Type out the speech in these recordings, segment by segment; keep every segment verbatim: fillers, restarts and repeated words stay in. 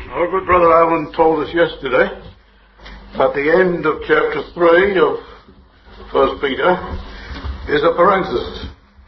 Our good brother Alan told us yesterday, at the end of chapter three of First Peter, is a parenthesis.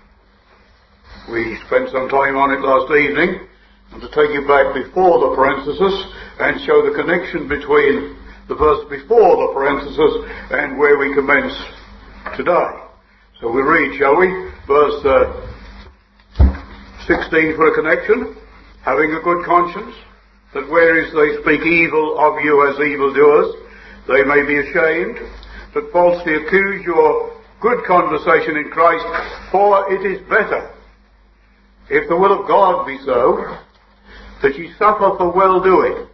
We spent some time on it last evening, and to take you back before the parenthesis and show the connection between the verse before the parenthesis and where we commence today. So we read, shall we? Verse uh, sixteen for a connection. Having a good conscience, that whereas they speak evil of you as evildoers, they may be ashamed, that falsely accuse your good conversation in Christ, for it is better, if the will of God be so, that ye suffer for well-doing,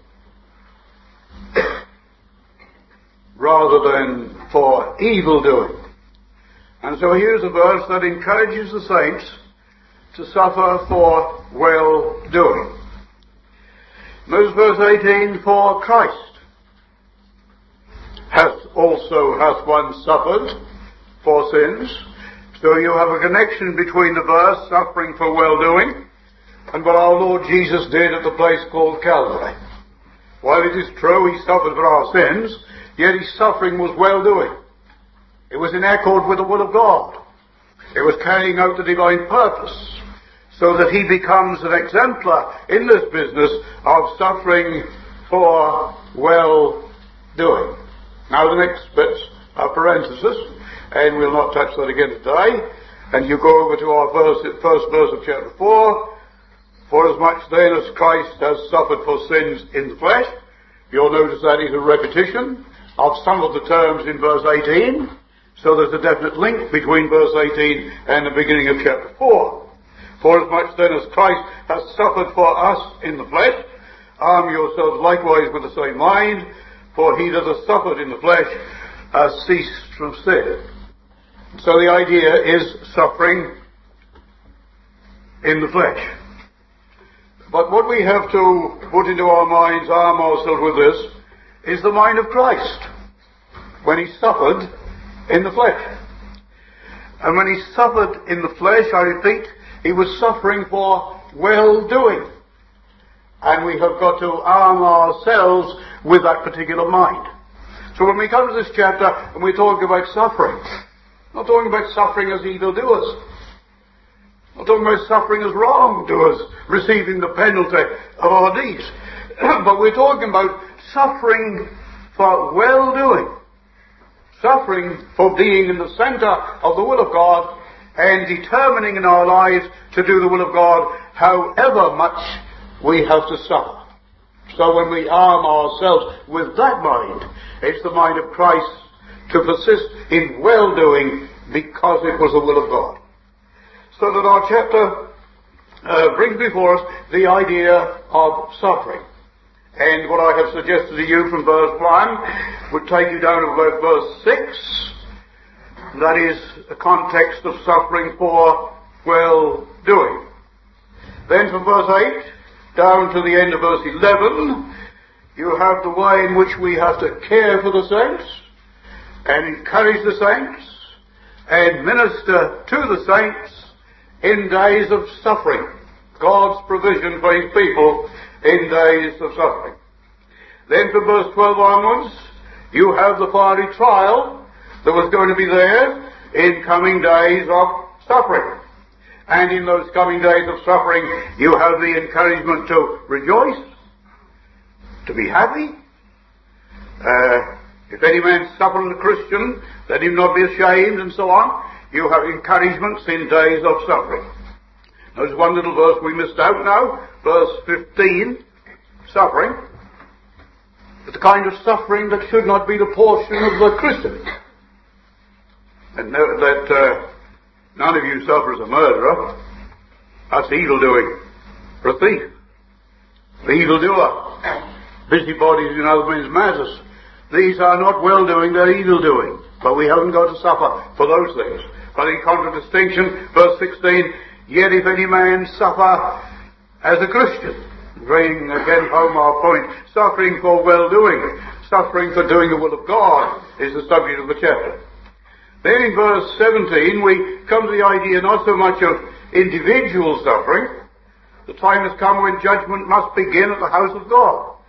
rather than for evil-doing. And so here's a verse that encourages the saints to suffer for well-doing. There's verse eighteen, for Christ hath also hath one suffered for sins. So you have a connection between the verse, suffering for well-doing, and what our Lord Jesus did at the place called Calvary. While it is true he suffered for our sins, yet his suffering was well-doing. It was in accord with the will of God. It was carrying out the divine purpose, so that he becomes an exemplar in this business of suffering for well-doing. Now the next bit's a parenthesis, and we'll not touch that again today. And you go over to our verse, first verse of chapter four. For as much then as Christ has suffered for sins in the flesh, you'll notice that is a repetition of some of the terms in verse eighteen. So there's a definite link between verse eighteen and the beginning of chapter four. For as much then as Christ has suffered for us in the flesh, arm yourselves likewise with the same mind, for he that has suffered in the flesh has ceased from sin. So the idea is suffering in the flesh. But what we have to put into our minds, arm ourselves with this, is the mind of Christ, when he suffered in the flesh. And when he suffered in the flesh, I repeat, he was suffering for well-doing. And we have got to arm ourselves with that particular mind. So when we come to this chapter and we talk about suffering, we're not talking about suffering as evildoers. We're not talking about suffering as wrongdoers, receiving the penalty of our deeds. But we're talking about suffering for well-doing. Suffering for being in the center of the will of God and determining in our lives to do the will of God, however much we have to suffer. So when we arm ourselves with that mind, it's the mind of Christ to persist in well-doing because it was the will of God. So that our chapter uh, brings before us the idea of suffering. And what I have suggested to you from verse one would take you down to about verse six. That is a context of suffering for well-doing. Then from verse eight down to the end of verse eleven, you have the way in which we have to care for the saints and encourage the saints and minister to the saints in days of suffering. God's provision for his people in days of suffering. Then from verse twelve onwards, you have the fiery trial that was going to be there in coming days of suffering. And in those coming days of suffering, you have the encouragement to rejoice, to be happy. Uh, if any man suffer as a Christian, let him not be ashamed, and so on. You have encouragements in days of suffering. There's one little verse we missed out now, verse fifteen, suffering. But the kind of suffering that should not be the portion of the Christian. And note that uh, none of you suffer as a murderer. That's evil-doing. For a thief. The evildoer. Busybodies in other men's matters. These are not well-doing, they're evil-doing. But we haven't got to suffer for those things. But in contradistinction, verse sixteen, yet if any man suffer as a Christian, bringing again home our point, suffering for well-doing, suffering for doing the will of God is the subject of the chapter. Then in verse seventeen we come to the idea not so much of individual suffering. The time has come when judgment must begin at the house of God.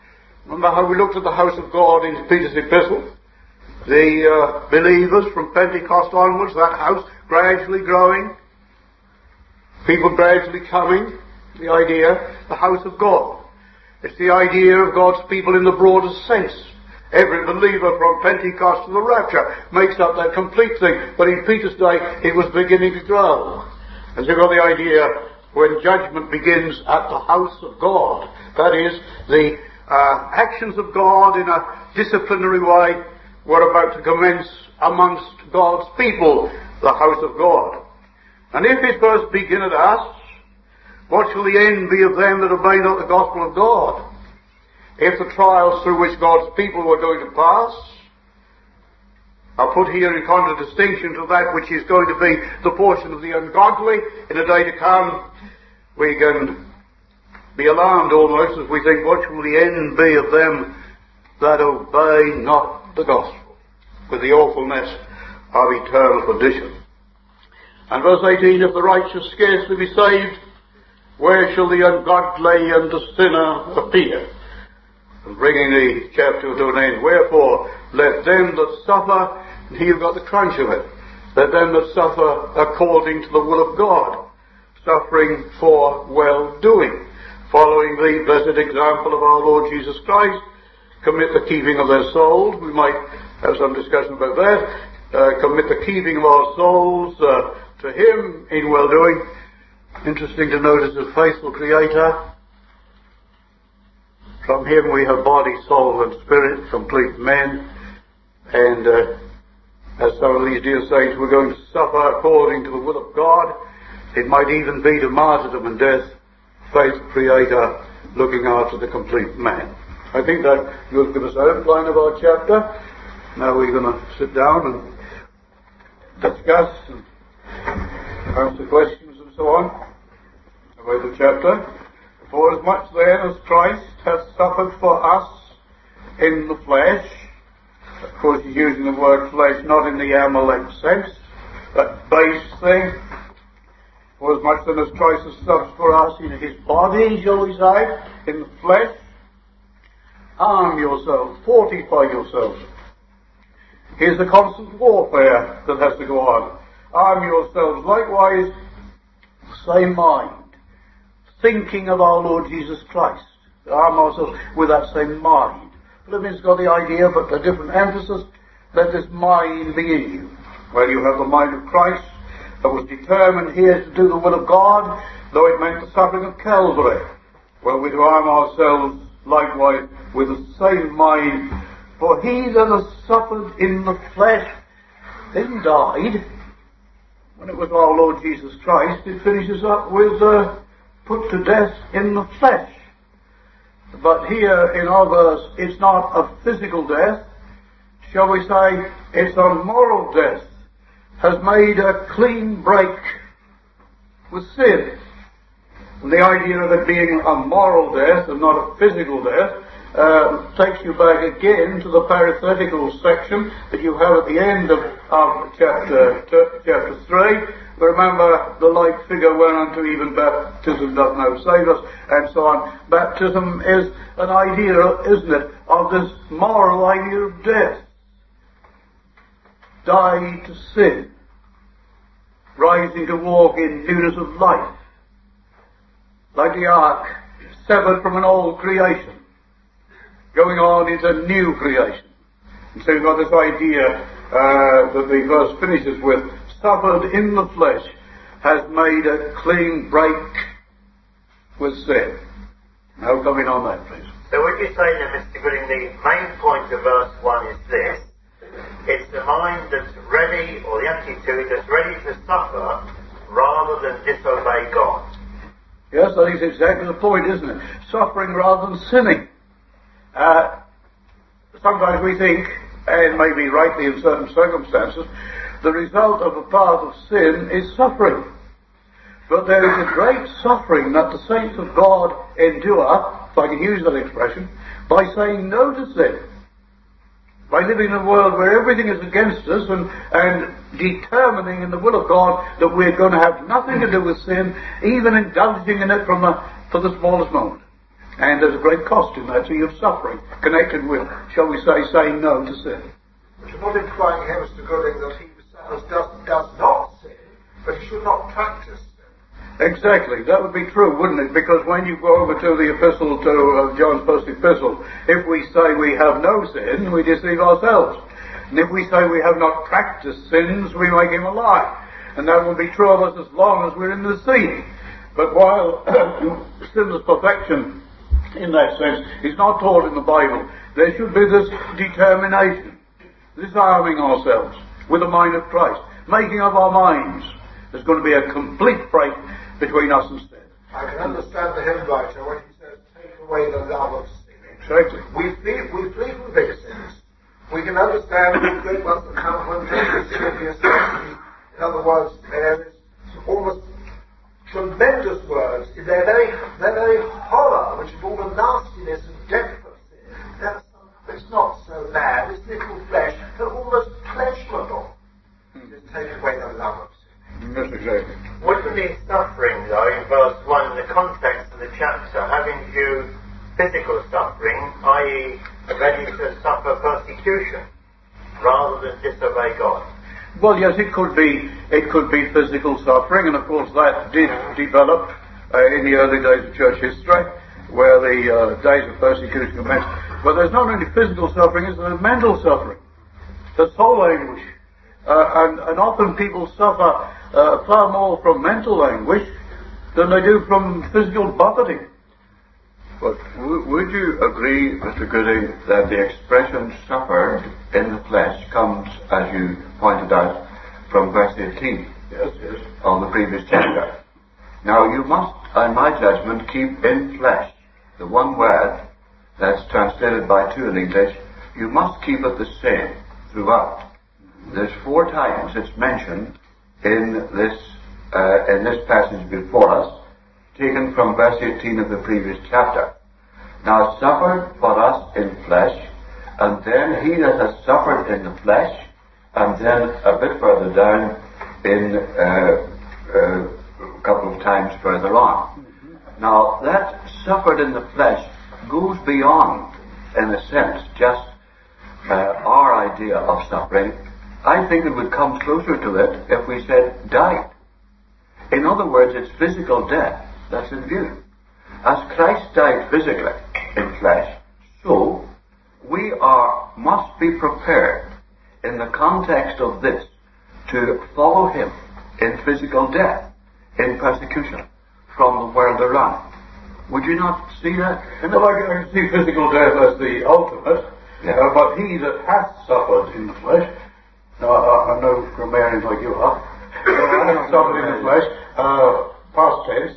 Remember how we looked at the house of God in Peter's epistle? The uh, believers from Pentecost onwards, that house gradually growing, people gradually coming, the idea, the house of God. It's the idea of God's people in the broadest sense. Every believer from Pentecost to the rapture makes up that complete thing. But in Peter's day, it was beginning to grow. And so you've got the idea when judgment begins at the house of God. That is, the uh, actions of God in a disciplinary way were about to commence amongst God's people, the house of God. And if it first begin at us, what shall the end be of them that obey not the gospel of God? If the trials through which God's people were going to pass are put here in contradistinction to that which is going to be the portion of the ungodly in a day to come, we can be alarmed almost as we think, what shall the end be of them that obey not the gospel, with the awfulness of eternal perdition. And verse eighteen, if the righteous scarcely be saved, where shall the ungodly and the sinner appear? And bringing the chapter to an end, wherefore let them that suffer, and here you've got the crunch of it, let them that suffer according to the will of God, suffering for well-doing, following the blessed example of our Lord Jesus Christ, commit the keeping of their souls. We might have some discussion about that. Uh, commit the keeping of our souls uh, to Him in well-doing. Interesting to notice as faithful Creator. From Him we have body, soul and spirit, complete men. And uh, as some of these dear saints were going to suffer according to the will of God, it might even be to martyrdom and death, faithful Creator looking after the complete man. I think that will give us an outline of our chapter. Now we're going to sit down and discuss and answer questions and so on about the chapter. For as much then as Christ hath suffered for us in the flesh, of course he's using the word flesh not in the Amalek sense, that base thing. For as much then as Christ has suffered for us in his body, shall we say, in the flesh, arm yourselves, fortify yourselves. Here's the constant warfare that has to go on. Arm yourselves likewise, same mind, thinking of our Lord Jesus Christ. Arm ourselves with that same mind. Philippians got the idea, but a different emphasis. Let this mind be in you. Well, you have the mind of Christ that was determined here to do the will of God, though it meant the suffering of Calvary. Well, we're to arm ourselves likewise with the same mind. For he that has suffered in the flesh, then died. When it was our Lord Jesus Christ, it finishes up with uh, put to death in the flesh. But here in our verse, it's not a physical death. Shall we say, it's a moral death. Has made a clean break with sin. And the idea of it being a moral death and not a physical death uh, takes you back again to the parenthetical section that you have at the end of, of chapter t- chapter three. Remember, the like figure whereunto even baptism doth now save us, and so on. Baptism is an idea, isn't it, of this moral idea of death. Die to sin, rising to walk in newness of life. Like the ark, severed from an old creation, going on into new creation. And so you've got this idea uh, that the verse finishes with, suffered in the flesh, has made a clean break with sin. Now come in on that, please. So would you say then, Mister Gooding, the main point of verse one is this: it's the mind that's ready, or the attitude that's ready to suffer rather than disobey God. Yes, I think it's exactly the point, isn't it? Suffering rather than sinning. Uh, sometimes we think, and maybe rightly in certain circumstances, the result of a path of sin is suffering. But there is a great suffering that the saints of God endure, if I can use that expression, by saying no to sin. By living in a world where everything is against us and, and determining in the will of God that we're going to have nothing to do with sin, even indulging in it from the, for the smallest moment. And there's a great cost in that, so you have suffering connected with, shall we say, saying no to sin. But you're not implying here, Mister Gooding, that he who suffers does, does not sin, but he should not practice sin. Exactly, that would be true, wouldn't it? Because when you go over to the epistle, to uh, John's first epistle, if we say we have no sin, we deceive ourselves. And if we say we have not practiced sins, we make him a lie. And that will be true of us as long as we're in the sea. But while sinless perfection, in that sense, is not taught in the Bible, there should be this determination, disarming ourselves with the mind of Christ, making up our minds. There's going to be a complete break between us and sin. I can understand the hymn writer when he says, take away the love of sin. Exactly. We flee, we flee from big sins. We can understand the great ones that come when Jesus is serious. In other words, there is almost tremendous words in their very, their very horror, which is all the nastiness and depth of sin. There's some, it's not so bad, it's little flesh, but almost pleasurable. Hmm. Just take away the love of sin. Yes, exactly. Wouldn't the suffering, though, in verse one, in the context of the chapter, having to do physical suffering, that is ready to suffer persecution, rather than disobey God? Well, yes, it could be, it could be physical suffering, and of course that did develop uh, in the early days of church history, where the uh, days of persecution commenced. But there's not only physical suffering, there's mental suffering. There's soul anguish. Uh, and, and often people suffer uh, far more from mental anguish than they do from physical buffeting. But w- would you agree, Mister Gooding, that the expression suffered in the flesh comes, as you pointed out, from verse eighteen Yes, yes. of the previous chapter? Now you must, in my judgment, keep in flesh the one word that's translated by two in English. You must keep it the same throughout. There's four times it's mentioned in this uh, in this passage before us, taken from verse eighteen of the previous chapter. Now suffered for us in flesh, and then he that has suffered in the flesh, and then a bit further down in uh, uh, a couple of times further on. Mm-hmm. Now that suffered in the flesh goes beyond, in a sense, just uh, our idea of suffering. I think it would come closer to it if we said died. In other words, it's physical death that's in view. As Christ died physically in flesh, so we are must be prepared in the context of this to follow him in physical death, in persecution from the world around. Would you not see that? Well, I can see physical death as the ultimate, yeah. uh, but he that hath suffered in the flesh, now I, I'm no grammarian like you are, uh, hath suffered in the flesh, uh, past tense,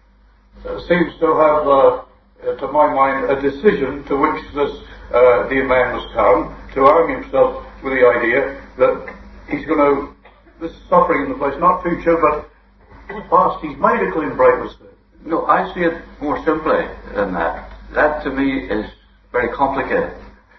uh, seems to have, uh, uh, to my mind, a decision to which this uh, dear man has come, to arm himself with the idea that he's going to, this suffering in the flesh, not future, but past, he's made a clean break with sin. No, I see it more simply than that. That to me is very complicated.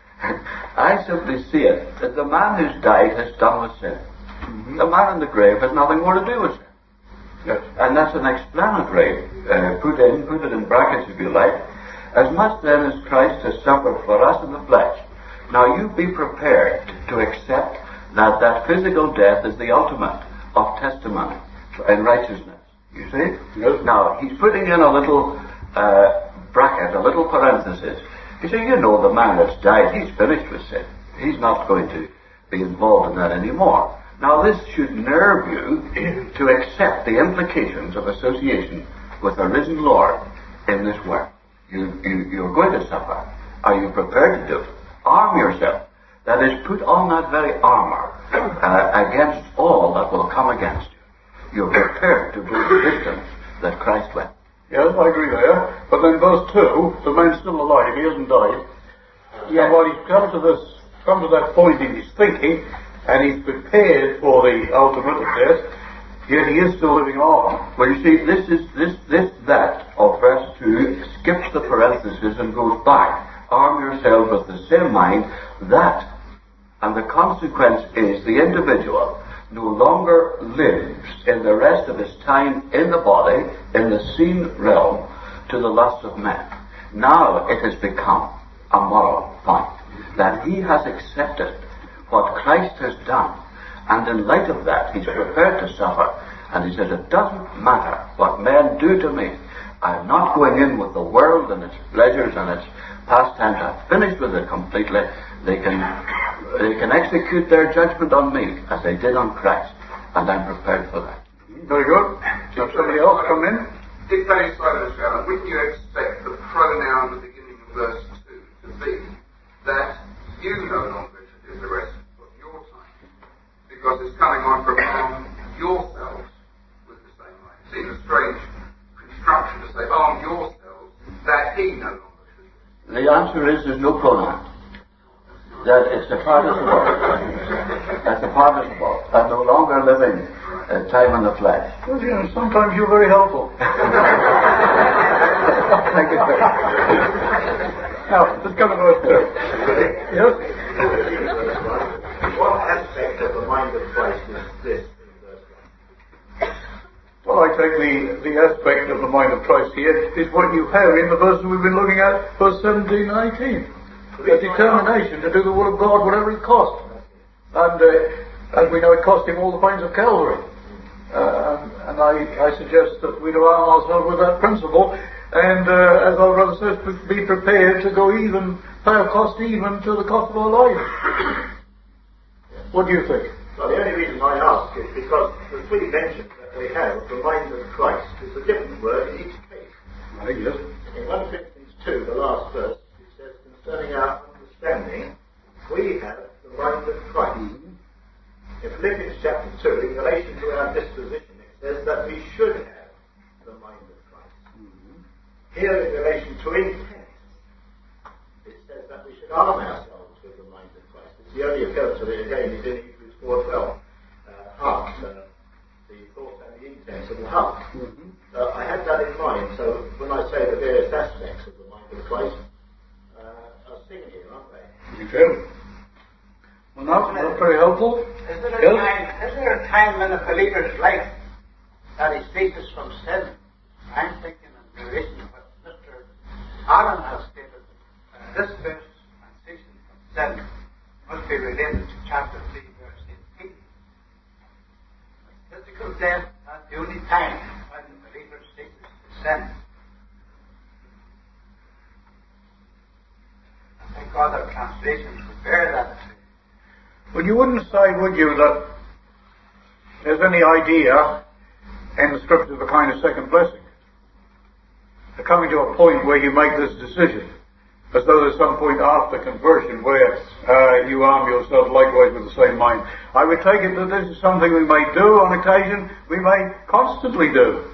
I simply see it that the man who's died has done with sin. Mm-hmm. The man in the grave has nothing more to do with sin. Yes. And that's an explanatory, uh, put in, put it in brackets if you like. As much then as Christ has suffered for us in the flesh, now you be prepared to accept that that physical death is the ultimate of testimony and righteousness. You see? Yes. Now, he's putting in a little uh, bracket, a little parenthesis. You see, you know the man that's died, he's finished with sin. He's not going to be involved in that anymore. Now, this should nerve you to accept the implications of association with a risen Lord in this work. You, you, you're going to suffer. Are you prepared to do it? Arm yourself. That is, put on that very armor uh, against all that will come against you. You're prepared to go the distance that Christ went. Yes, I agree there. But then verse two, the man's still alive, he hasn't died. Yes. And while he's come to this, come to that point in his thinking, and he's prepared for the ultimate of death, yet he is still living on. Well, you see, this is this this that of verse two skips the parenthesis and goes back. Arm yourself with the same mind that, and the consequence is the individual no longer lives in the rest of his time in the body, in the seen realm, to the lust of men. Now it has become a moral point that he has accepted what Christ has done, and in light of that he's prepared to suffer, and he says, it doesn't matter what men do to me. I'm not going in with the world and its pleasures and its pastimes. I've finished with it completely. They can they can execute their judgment on me as they did on Christ, and I'm prepared for that. Very good. Have somebody else come in? Dick Bailey, Simon Shannon, wouldn't you expect the pronoun at the beginning of verse two to be that you no longer should live the rest of your time? Because it's coming on from arm yourselves with the same mind. It seems a strange construction to say arm yourselves that he no longer should live. The answer is there's no pronoun. That it's a participle. That's a participle. I'm no longer living uh, time in the flesh. Well, you know, sometimes you're very helpful. Thank you very much. Now, let's come to verse two. Yes? What aspect of the mind of Christ is this in verse one? Well, I take the, the aspect of the mind of Christ here is what you have in the verses we've been looking at, verse seventeen and eighteen. A determination to do the will of God, whatever it costs. And uh, as we know, it cost him all the pains of Calvary. Uh, and I, I suggest that we do arm ourselves with that principle, and uh, as our brother says, be prepared to go even, pay a cost even to the cost of our life. What do you think? Well, the only reason I ask is because the three mentions that we have of the mind of Christ is a different word in each case. I guess. In First Corinthians two, the last verse, it says, concerning our understanding, we have the mind of Christ. Mm-hmm. In Philippians chapter two, in relation to our disposition, it says that we should have the mind of Christ. Mm-hmm. Here, in relation to intent, it says that we should arm ourselves with the mind of Christ. It's the only occurrence of it again is in Hebrews four twelve. Uh, heart, uh, the thoughts and the intents of the heart. Mm-hmm. Uh, I had that in mind, so when I say the various aspects of the mind of Christ, uh, are seen here, aren't they? You do. Well, no, that's very helpful. Is there, a Yes? time, is there a time in a believer's life that he ceases from sin? I'm thinking in relation to what Mister Allen has stated. Uh, this verse, and ceasing from sin, must be related to chapter three, verse eighteen. Physical death, that's the only time when the believer ceases to sin. I think other translations would bear that. Well, you wouldn't say, would you, that there's any idea in the Scriptures of a kind of second blessing? They're coming to a point where you make this decision, as though there's some point after conversion where uh, you arm yourself likewise with the same mind. I would take it that this is something we may do on occasion, we may constantly do.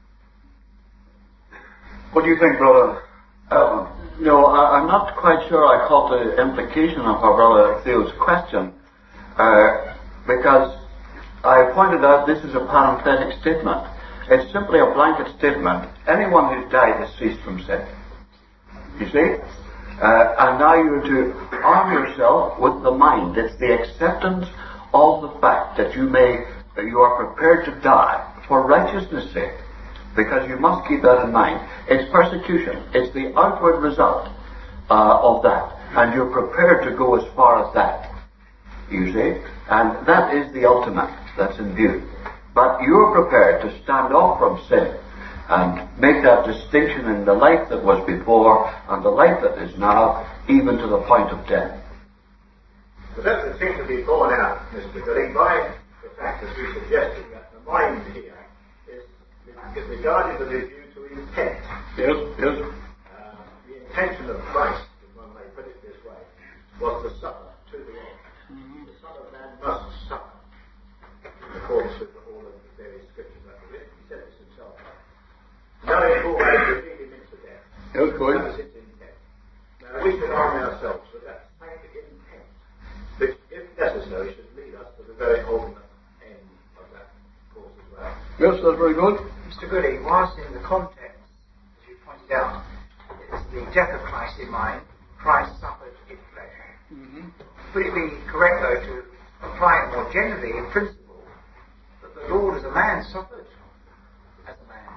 What do you think, brother? Uh, no, I, I'm not quite sure I caught the implication of our brother Theo's question, uh, because I pointed out this is a parenthetic statement. It's simply a blanket statement. Anyone who's died has ceased from sin. You see? Uh, and now you're to arm yourself with the mind. It's the acceptance of the fact that you may, you are prepared to die for righteousness' sake. Because you must keep that in mind. It's persecution. It's the outward result uh, of that. And you're prepared to go as far as that. You see? And that is the ultimate that's in view. But you're prepared to stand off from sin and make that distinction in the life that was before and the life that is now, even to the point of death. But that would seem to be borne out, Mister Gooding, by the fact, as we suggested, that the mind here is regarded with a view to intent. Yes, yes. Uh, the intention of Christ, if one may put it this way, was to suffer to the end. Mm-hmm. The Son of Man must suffer, in accordance with all of the various scriptures that were written. He said this himself. Knowing full well to lead him into death. Yes, go ahead. That was his intent. Now we should arm ourselves with that same intent, which, if necessary, should lead us to the very ultimate end of that course as well. Yes, that's very good. Mister Goody, whilst in the context, as you pointed out, it's the death of Christ in mind, Christ suffered in flesh. Mm-hmm. Would it be correct, though, to apply it more generally in principle, that the Lord as a man suffered as a man?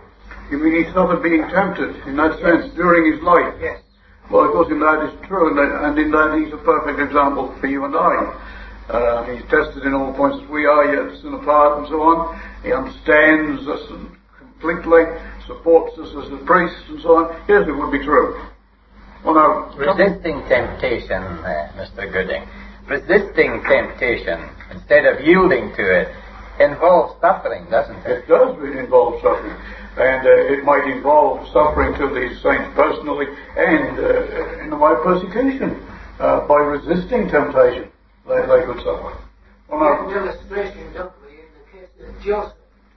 You mean he suffered being tempted, in that sense, yes. during his life? Yes. Well, of course, in that is true, and, that, and in that he's a perfect example for you and I. Uh, he's tested in all points as we are, yet sin apart and so on. He understands us completely, supports us as a priest and so on. Yes, it would be true. Well, now, resisting temptation, uh, Mister Gooding, resisting temptation instead of yielding to it involves suffering, doesn't it? It does really involve suffering. And uh, it might involve suffering to these saints personally and uh, in the way of persecution. Uh, by resisting temptation, they, they could suffer. Well, now, an illustration, don't we, in the case of Joseph.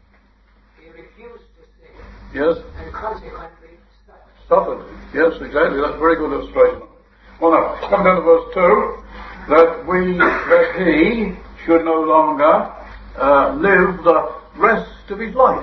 He refused to sin. Yes. And consequently suffered. Suffered. Yes, exactly. That's a very good illustration. Well, now, come down to verse two. That we, that he should no longer uh, live the rest of his life.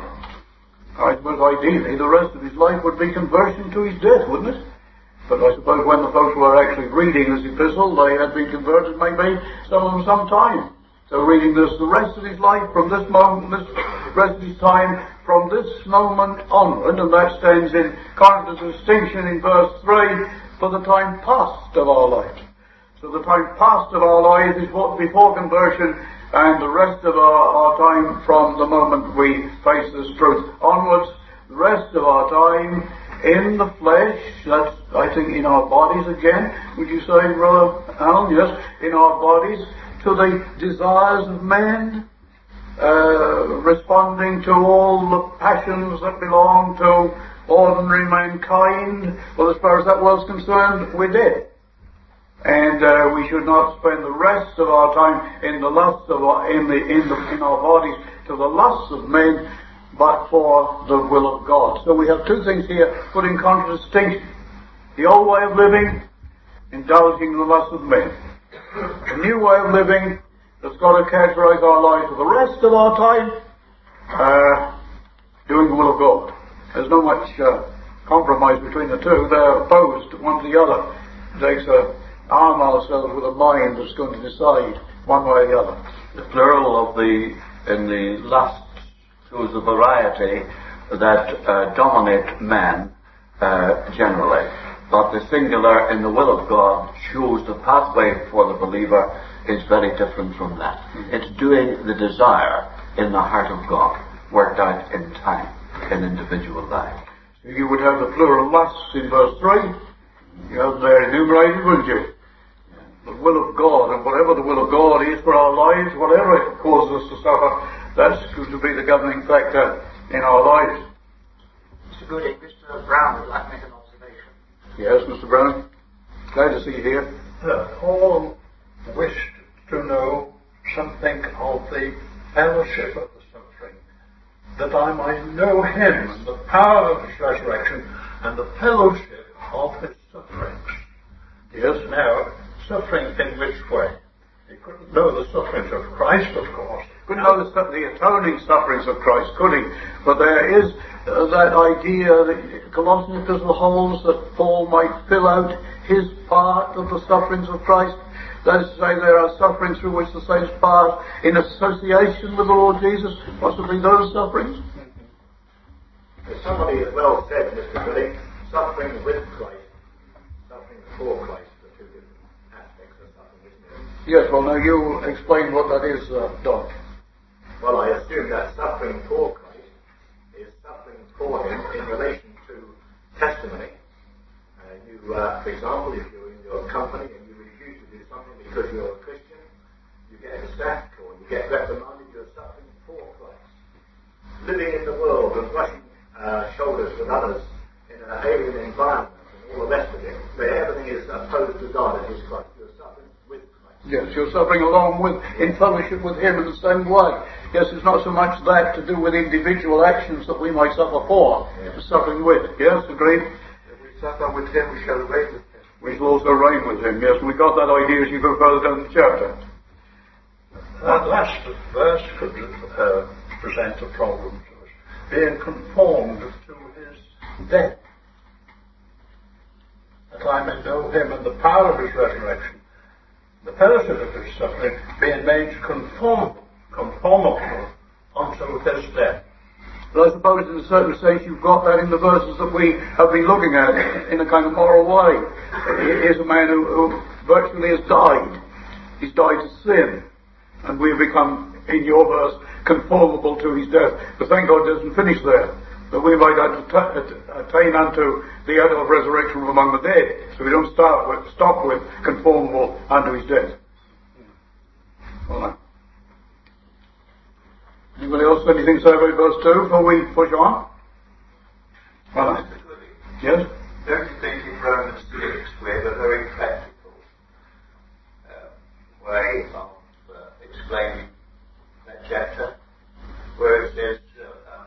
I suppose ideally the rest of his life would be conversion to his death, wouldn't it? But I suppose when the folks were actually reading this epistle, they had been converted maybe some of them some time. So reading this, the rest of his life from this moment, this rest of his time from this moment onward, and that stands in contradistinction in verse three for the time past of our lives. So the time past of our lives is what before conversion, and the rest of our, our time from the moment we face this truth onwards, the rest of our time in the flesh, that's, I think, in our bodies again, would you say, Brother Alan? Yes, in our bodies, to the desires of men, uh, responding to all the passions that belong to ordinary mankind. Well, as far as that was concerned, we're dead. And uh, we should not spend the rest of our time in the lusts of our, in the in the in our bodies to the lusts of men, but for the will of God. So we have two things here put in contradistinction: the old way of living, indulging in the lusts of men; the new way of living that's got to characterize our lives for the rest of our time, uh, doing the will of God. There's not much uh, compromise between the two. They're opposed one to the other. It takes a arm ourselves with a mind that's going to decide one way or the other. The plural of the, in the lust, shows the variety that uh, dominate man uh, generally. But the singular in the will of God shows the pathway for the believer is very different from that. Mm-hmm. It's doing the desire in the heart of God, worked out in time, in individual life. So you would have the plural lusts in verse three. You have there enumerated, wouldn't you? The will of God, and whatever the will of God is for our lives, whatever it causes us to suffer, that's going to be the governing factor in our lives. Mister Gooding, Mister Brown would like to make an observation. Yes, Mister Brown. Glad to see you here. Uh, Paul wished to know something of the fellowship of the suffering, that I might know him and the power of his resurrection and the fellowship of his sufferings. Yes. Now, suffering in which way? He couldn't know the sufferings of Christ, of course. Couldn't know the, the atoning sufferings of Christ, could he? But there is uh, that idea that Colossian epistle holds that Paul might fill out his part of the sufferings of Christ. That is to say, there are sufferings through which the saints pass in association with the Lord Jesus, possibly those sufferings. As somebody has well said, Mister Gooding, suffering with Christ, suffering for Christ. Yes, well, now you explain what that is, uh, Doc. Well, I assume that suffering for Christ is suffering for him in relation to testimony. Uh, you, uh, for example, if you're in your company and you refuse to do something because you're a Christian, you get sacked or you get reprimanded, you're suffering for Christ. Living in the world and brushing uh, shoulders with others in an alien environment and all the rest of it, where everything is opposed to God and His Christ, you're suffering with Christ. Yes, you're suffering along with, in fellowship with Him in the same way. Yes, it's not so much that to do with individual actions that we might suffer for, yes. But suffering with. Yes, agreed? If we suffer with Him, we shall reign with Him. We shall also reign with Him, yes, and we got that idea as you go further down the chapter. That last verse could uh, present a problem to us. Being conformed to His death, that I may know Him and the power of His resurrection, the fellowship of His suffering, being made conformable, conformable unto His death. But I suppose in a certain sense you've got that in the verses that we have been looking at in a kind of moral way. He is a man who, who virtually has died. He's died to sin. And we have become, in your verse, conformable to his death. But thank God it doesn't finish there. That we might attain unto the end of resurrection from among the dead. So we don't start with, stop with conformable unto his death. All right. Anybody else have anything to say about verse two before we push on? Well, Mister Goody, yes? don't you think in Romans six we have a very practical uh, way of uh, explaining that chapter, where it says, uh,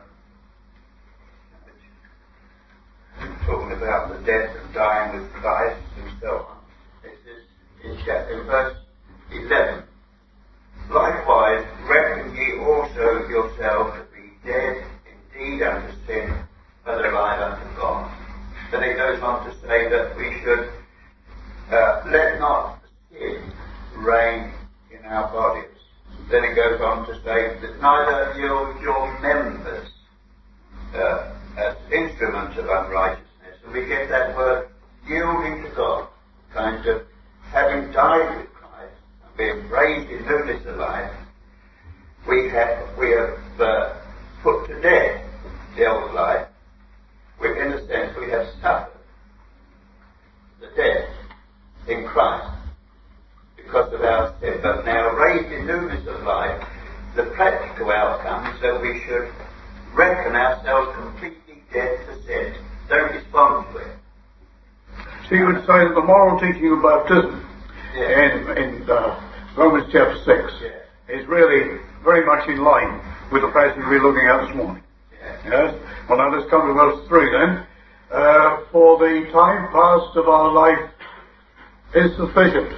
um, talking about the death and dying with Christ and so on. It says in, chapter, in verse eleven, likewise reckon ye also yourselves to be dead indeed unto sin, but alive unto God. Then it goes on to say that we should uh, let not sin reign in our bodies. Then it goes on to say that neither yield your members uh, as instruments of unrighteousness. And we get that word yielding to God, kind of having died with Christ and being raised in newness of life. We have we have uh, put to death the old life. We, in a sense, we have suffered the death in Christ because of our sin, but now raised in newness of life. The practical outcome is that we should reckon ourselves completely dead to sin. Don't respond to it. So you would say that the moral teaching of baptism yeah. in, in uh, Romans chapter six yeah. is really very much in line with the passage we're looking at this morning. Yeah. Yes? Well, now let's come to verse three then. Uh, for the time past of our life is sufficient.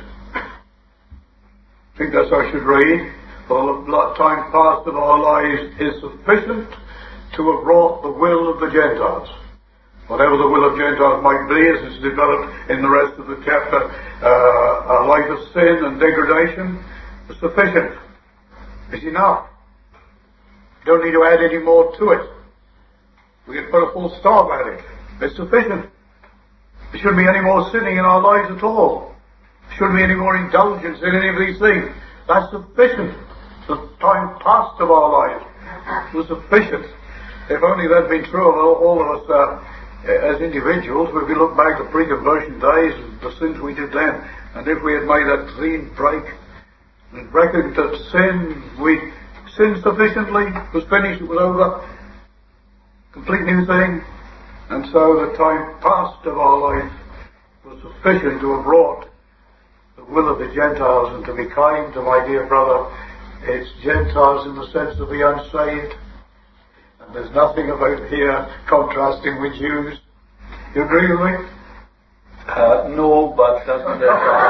I think that's how I should read. For the time past of our lives is sufficient to have wrought the will of the Gentiles. Whatever the will of Gentiles might be, as it's developed in the rest of the chapter, uh, a life of sin and degradation is sufficient. It's enough. You don't need to add any more to it. We can put a full stop at it. It's sufficient. There shouldn't be any more sinning in our lives at all. There shouldn't be any more indulgence in any of these things. That's sufficient. The time past of our lives was sufficient. If only that had been true of all, all of us uh, as individuals, if we look back to pre-conversion days and the sins we did then, and if we had made that clean break and reckoned that sin, we sinned sufficiently, it was finished, it was over, complete new thing, and so the time past of our life was sufficient to have wrought the will of the Gentiles. And to be kind to my dear brother, it's Gentiles in the sense of the unsaved. And there's nothing about here contrasting with Jews. You agree with me? Uh, no, but doesn't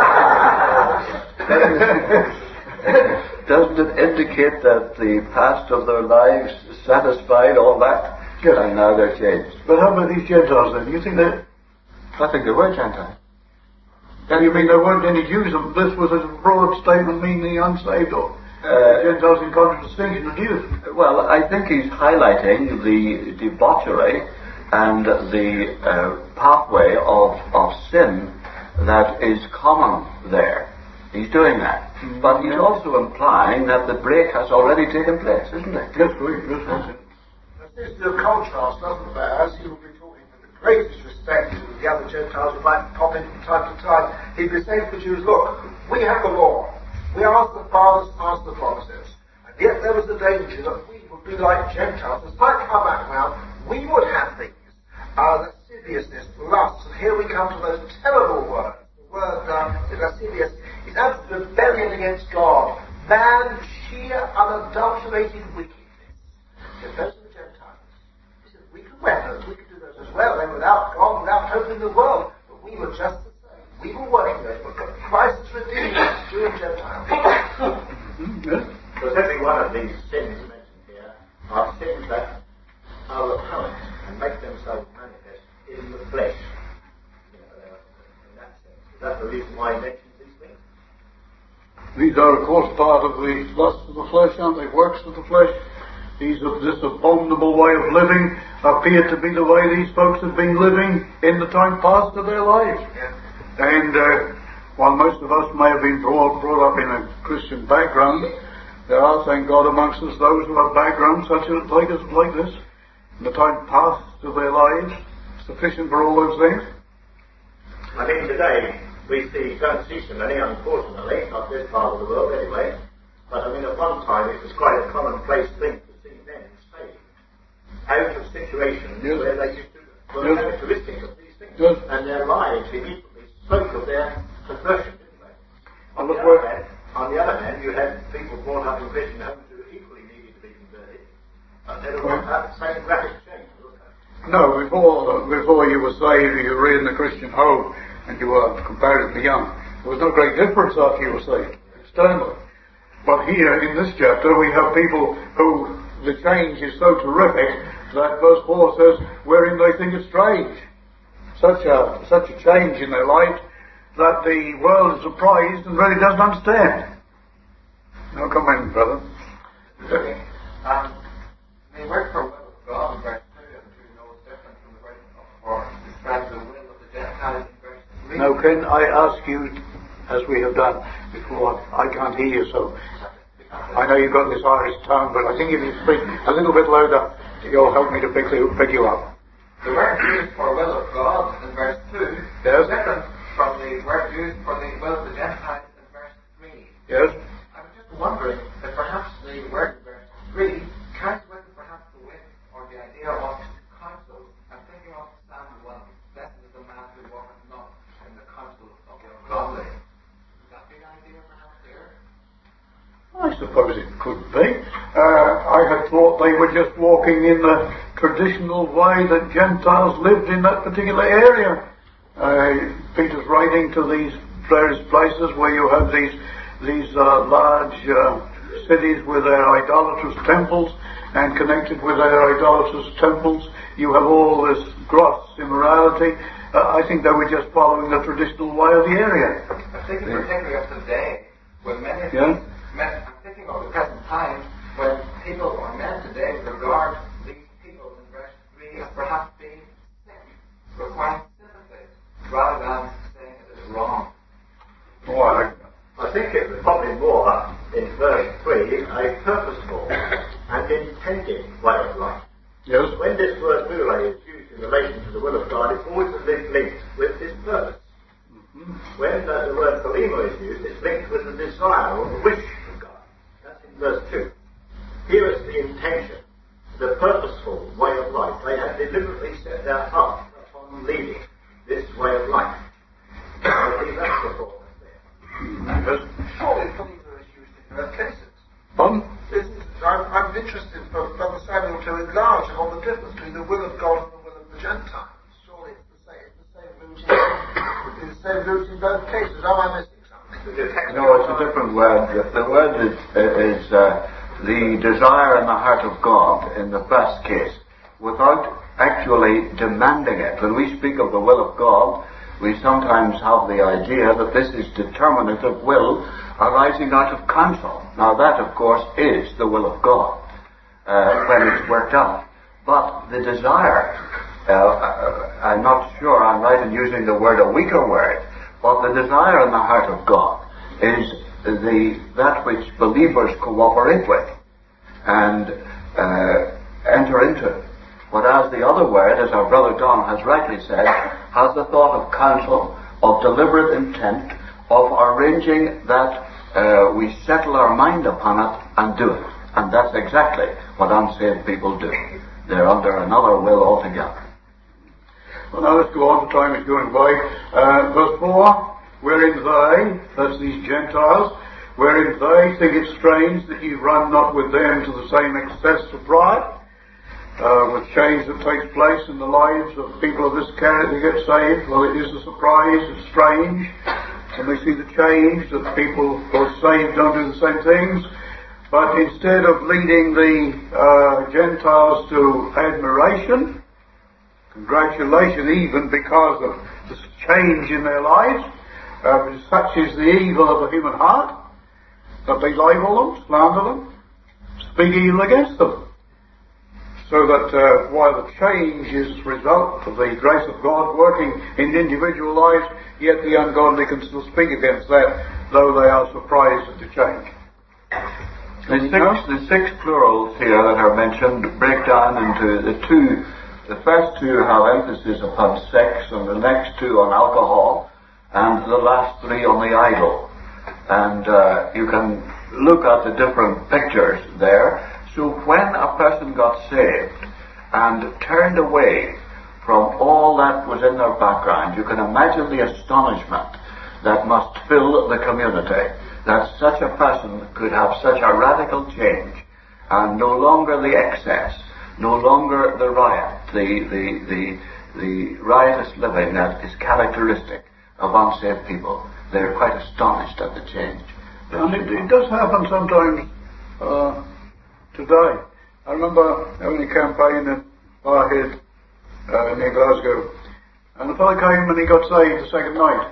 it, doesn't it indicate that the past of their lives satisfied all that? Yes. And now they're changed. But how about these Gentiles then? You think that? I think they were Gentiles. Then you mean there weren't any Jews? This was a broad statement meaning the unsaved or uh, Gentiles in contradistinction to Jews? Well, I think he's highlighting the debauchery and the uh, pathway of, of sin that is common there. He's doing that. Mm-hmm. But he's also implying that the break has already taken place, isn't it? Yes, please. Yes, please. This is a contrast, doesn't it? As he will be talking with the greatest respect to the other Gentiles who might pop in from time to time, he'd be saying to the Jews, look, we have the law. We ask the fathers, ask the promises. And yet there was the danger that we would be like Gentiles. Despite our background, we would have things. Uh, lasciviousness, lust. And here we come to those terrible words. The word uh, lascivious is absolute rebellion against God. Man, sheer, unadulterated wickedness. If those are the Gentiles. He said, we could wear those, we could do those as well. They were without God, without hope in the world. But we were just the same. We were working those, but Christ has redeemed us, Jew and Gentile. So certainly one of these sins mentioned here are sins that are apparent and make themselves manifest in the flesh. You know, in that sense. Is that the reason why he mentions these things? These are, of course, part of the lusts of the flesh, aren't they? Works of the flesh. these, this abominable way of living appeared to be the way these folks had been living in the time past of their lives. And uh, while most of us may have been brought, brought up in a Christian background, there are, thank God, amongst us those who have backgrounds such as like, us, like this, in the time past of their lives, sufficient for all those things. I mean, today we see, don't see so many, unfortunately, not this part of the world anyway, but I mean, at one time it was quite a commonplace thing to see men saved out of situations yes. where they used to, were yes. characteristic of these things, yes. and their lives immediately spoke of their conversion, didn't they? On the, other hand, on the other hand, you had people brought up in Christian homes who equally needed to be converted, and they don't want that same graphic change. No, before before you were saved, you were in the Christian home, and you were comparatively young. There was no great difference after you were saved, externally. But here, in this chapter, we have people who the change is so terrific that verse four says, wherein they think it strange. Such a, such a change in their life that the world is surprised and really doesn't understand. Now come in, brother. Um, the word for will of God in verse two and two is different from the word for describe the will of the Gentiles in verse three. Now can I ask you, as we have done before, I can't hear you, so I know you've got this Irish tongue, but I think if you speak a little bit louder, you'll help me to pick you, pick you up. The word used for will of God in verse two yes. is different from the word used for the will of the Gentiles in verse three. Yes. I was just wondering if perhaps the word in verse three carries with it perhaps the wit or the idea of counsel. I'm thinking of Psalm one, blessed is the man who walketh not in the counsel of the ungodly. Would that be an idea perhaps there? I suppose it could be. Uh, I had thought they were just walking in the traditional way that Gentiles lived in that particular area. Uh, Peter's writing to these various places where you have these these uh, large uh, cities with their idolatrous temples, and connected with their idolatrous temples you have all this gross immorality. Uh, I think they were just following the traditional way of the area. I'm thinking particularly of today, when many of yeah? men, I'm thinking of the present time, when people or men today regard these people in verse three as perhaps being sick, requiring sympathy, rather than saying it is wrong. Oh, I, I think it was probably more in verse three a purposeful and intended way of life. Yes. When this word boule is used in relation to the will of God, it's always linked with this purpose. Mm-hmm. When uh, the word polemo is used, it's linked with the desire or the wish of God. That's in verse two. Here is the intention, the purposeful way of life. They have deliberately set their heart upon leading this way of life. I believe that's the thought there. Yes. Surely believer is used in both cases. Pardon? I'm, I'm interested for Brother Samuel to enlarge upon the difference between the will of God and the will of the Gentiles. Surely it's the same, it's the same root in, it's the same root in both cases. Am I missing something? No, it's a different word. The word is, is uh, the desire in the heart of God in the first case, without actually demanding it. When we speak of the will of God, we sometimes have the idea that this is determinative will arising out of counsel. Now that, of course, is the will of God uh, when it's worked out. But the desire, uh, uh, I'm not sure I'm right in using the word, a weaker word, but the desire in the heart of God is the that which believers cooperate with and uh, enter into. Whereas the other word, as our brother Don has rightly said, has the thought of counsel, of deliberate intent, of arranging that uh, we settle our mind upon it and do it. And that's exactly what unsaved people do. They're under another will altogether. Well, now let's go on, the time is going by. Uh, verse four, wherein they, that's these Gentiles, wherein they think it strange that ye run not with them to the same excess of pride. Uh, with change that takes place in the lives of people of this character who get saved, well, it is a surprise, it's strange, and we see the change that people who are saved don't do the same things. But instead of leading the uh, Gentiles to admiration, congratulation even because of this change in their lives, uh, such is the evil of the human heart, that they libel them, slander them, speak evil against them. So that uh, while the change is the result of the grace of God working in individual lives, yet the ungodly can still speak against that, though they are surprised at the change. The six, the six plurals here that are mentioned break down into the two. The first two have emphasis upon sex, and the next two on alcohol, and the last three on the idol. And uh, you can look at the different pictures there. So when a person got saved and turned away from all that was in their background, you can imagine the astonishment that must fill the community, that such a person could have such a radical change, and no longer the excess, no longer the riot, the, the, the, the riotous living that is characteristic of unsaved people. They're quite astonished at the change. And it, it does happen sometimes uh, today. I remember having a campaign in Barhead uh, near Glasgow, and the fellow came and he got saved the second night.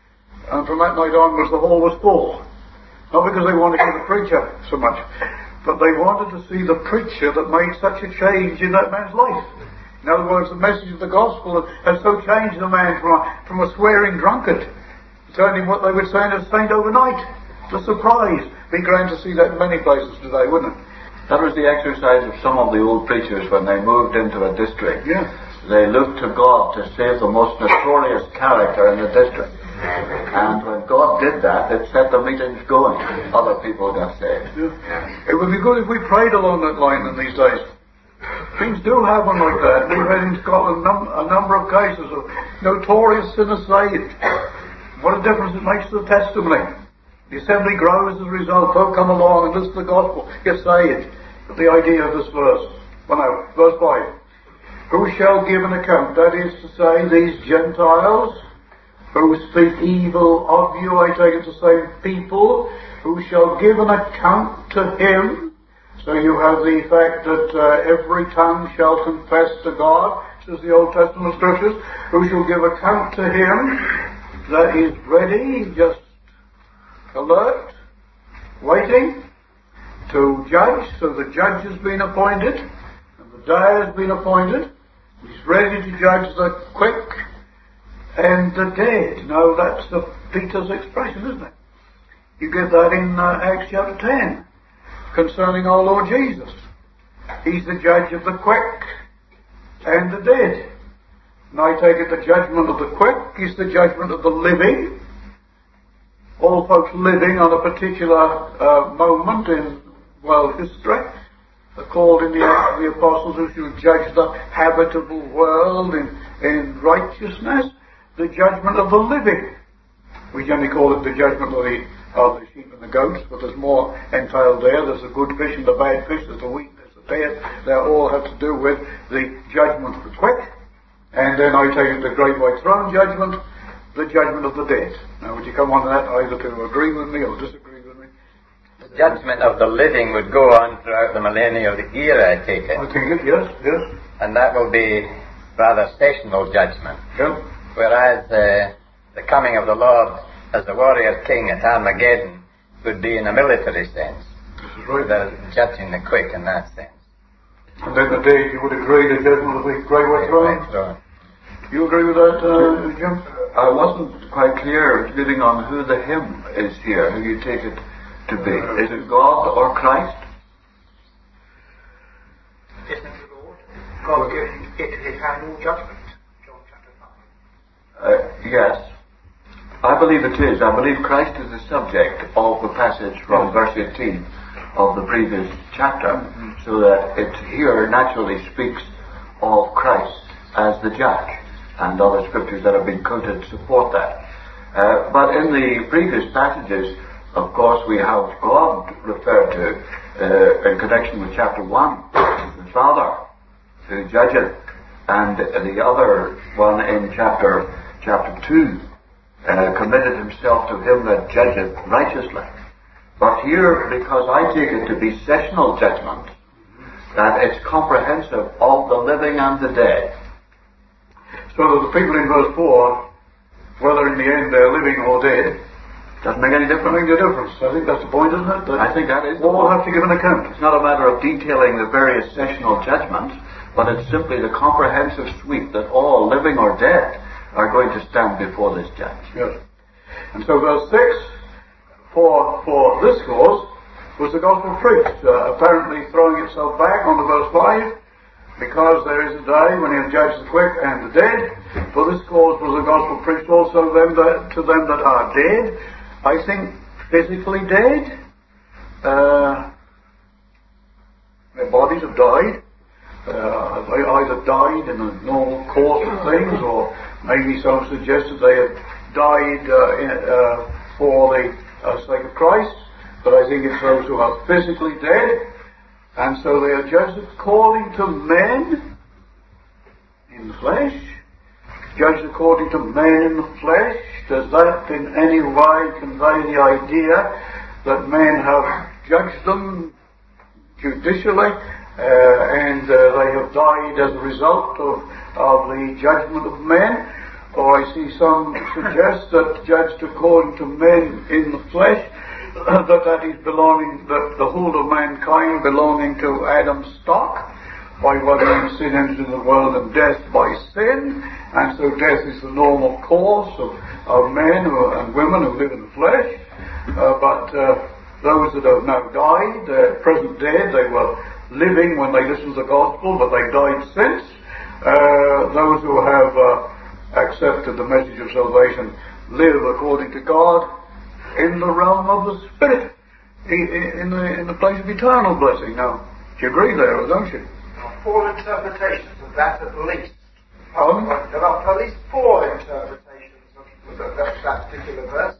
And from that night onwards the hall was full. Not because they wanted to hear the preacher so much, but they wanted to see the preacher that made such a change in that man's life. In other words, the message of the gospel has so changed the man from a, from a swearing drunkard, turning what they would say in a saint overnight. The surprise. Be grand to see that in many places today, wouldn't it? That was the exercise of some of the old preachers when they moved into a district. Yeah. They looked to God to save the most notorious character in the district. And when God did that, it set the meetings going. Other people got saved. Yeah. It would be good if we prayed along that line in these days. Things do happen like that. We've had in Scotland num- a number of cases of notorious sinners saved. What a difference it makes to the testimony. The assembly grows as a result. Folk come along and listen to the gospel, get saved. But the idea of this verse, well no, verse five. Who shall give an account? That is to say, these Gentiles who speak evil of you, I take it the same people, who shall give an account to him. So you have the fact that uh, every tongue shall confess to God, says the Old Testament scriptures, who shall give account to him that is ready, just alert, waiting to judge. So the judge has been appointed, and the day has been appointed. He's ready to judge the quick and the dead. Now that's the Peter's expression, isn't it? You get that in uh, Acts chapter ten, concerning our Lord Jesus. He's the judge of the quick and the dead. And I take it the judgment of the quick is the judgment of the living. All folks living on a particular uh, moment in world history are called in the Acts of the Apostles who shall judge the habitable world in, in righteousness. The judgment of the living. We generally call it the judgment of the, of the sheep and the goats, but there's more entailed there. There's the good fish and the bad fish, there's the wheat, there's the tares. They all have to do with the judgment of the quick. And then I take it the great white throne judgment, the judgment of the dead. Now would you come on to that either to agree with me or disagree with me? The judgment of the living would go on throughout the millennium of the era, I take it. I take it, yes, yes. And that will be rather stational judgment. Yeah. Whereas uh, the coming of the Lord as the warrior king at Armageddon would be in a military sense. This is right. The judging the quick in that sense. And then the dead, you would agree, the judgment of the great white throne? throne. You agree with that, uh, Jim? I wasn't quite clear, getting on who the him is here, who you take it to be. Is it God or Christ? Isn't the Lord? God gives it his annual judgment. John chapter five. Uh, yes. I believe it is. I believe Christ is the subject of the passage from verse eighteen of the previous chapter, mm-hmm. so that it here naturally speaks of Christ as the judge, and other scriptures that have been quoted support that. Uh, but in the previous passages, of course, we have God referred to uh, in connection with chapter one, the Father who judgeth, and the other one in chapter chapter two, uh, committed himself to him that judgeth righteously. But here, because I take it to be sessional judgment, that it's comprehensive of the living and the dead. So that the people in verse four, whether in the end they're living or dead, Doesn't make any difference. Doesn't make a difference. I think that's the point, isn't it? That I think that is. all have to give an account. It's not a matter of detailing the various sessional judgments, but it's simply the comprehensive sweep that all, living or dead, are going to stand before this judge. Yes. And so verse six, for, for this cause, was the gospel preached, uh, apparently throwing itself back onto verse five, because there is a day when he has judged the quick and the dead. For this cause was the gospel preached also them that, to them that are dead. I think physically dead. Uh, their bodies have died. Uh, they either died in the normal course of things, or maybe some suggested they had died uh, in, uh, for the uh, sake of Christ. But I think it's those who are physically dead. And so they are judged according to men in the flesh. Judged according to men in the flesh. Does that in any way convey the idea that men have judged them judicially uh, and uh, they have died as a result of, of the judgment of men? Or I see some suggest that judged according to men in the flesh, that that is belonging, that the whole of mankind belonging to Adam's stock, by what means sin entered into the world and death by sin, and so death is the normal course of, of men who, and women who live in the flesh. Uh, but uh, those that have now died, uh, present dead, they were living when they listened to the gospel, but they died since. Uh, those who have uh, accepted the message of salvation live according to God in the realm of the Spirit, in the, in the place of eternal blessing. Now, do you agree there, don't you? Four interpretations of that at least. Pardon? There are at least four interpretations of that, that particular verse.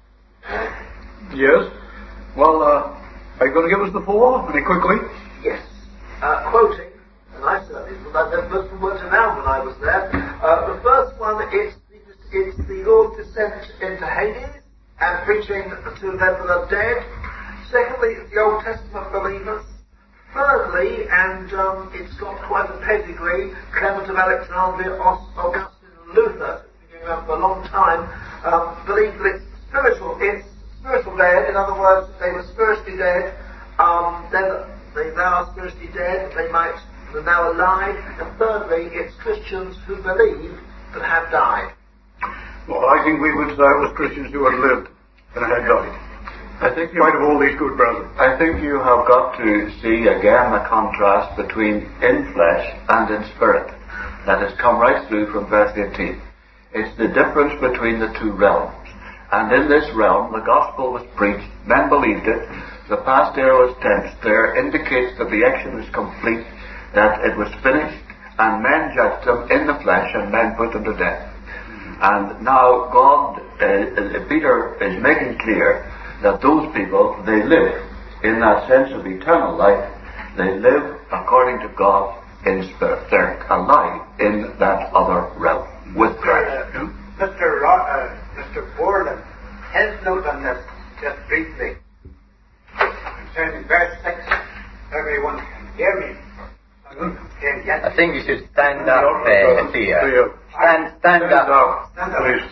Yes. Well, uh, are you going to give us the four, very quickly? Yes. Uh, quoting, and I certainly, that was from word to noun when I was there. Uh, the first one is it's the Lord's descent into Hades and preaching to them that are dead. Secondly, it's the Old Testament believers. Thirdly, and um, it's got quite a pedigree, Clement of Alexandria, Augustine and Luther, been going on for a long time, um, believe that it's spiritual, it's spiritual dead. In other words, they were spiritually dead, um, then they now are spiritually dead, they might, they're now alive. And thirdly, it's Christians who believe that have died. Well, I think we would say it was Christians who had lived and had died. I think in spite of all these good brothers. I think you have got to see again the contrast between in flesh and in spirit. That has come right through from verse eighteen. It's the difference between the two realms. And in this realm, the gospel was preached, men believed it, the past aorist tense there indicates that the action is complete, that it was finished, and men judged them in the flesh, and men put them to death. And now God, uh, Peter is making clear that those people, they live in that sense of eternal life. They live according to God in spirit. They're alive in that other realm with Christ. Uh, Mister Ro- uh, Mister Borland, his note on this, just briefly, concerning verse six. Everyone can hear me. I think you should stand up, uh, Theo. Stand, stand up. Stand up. Please.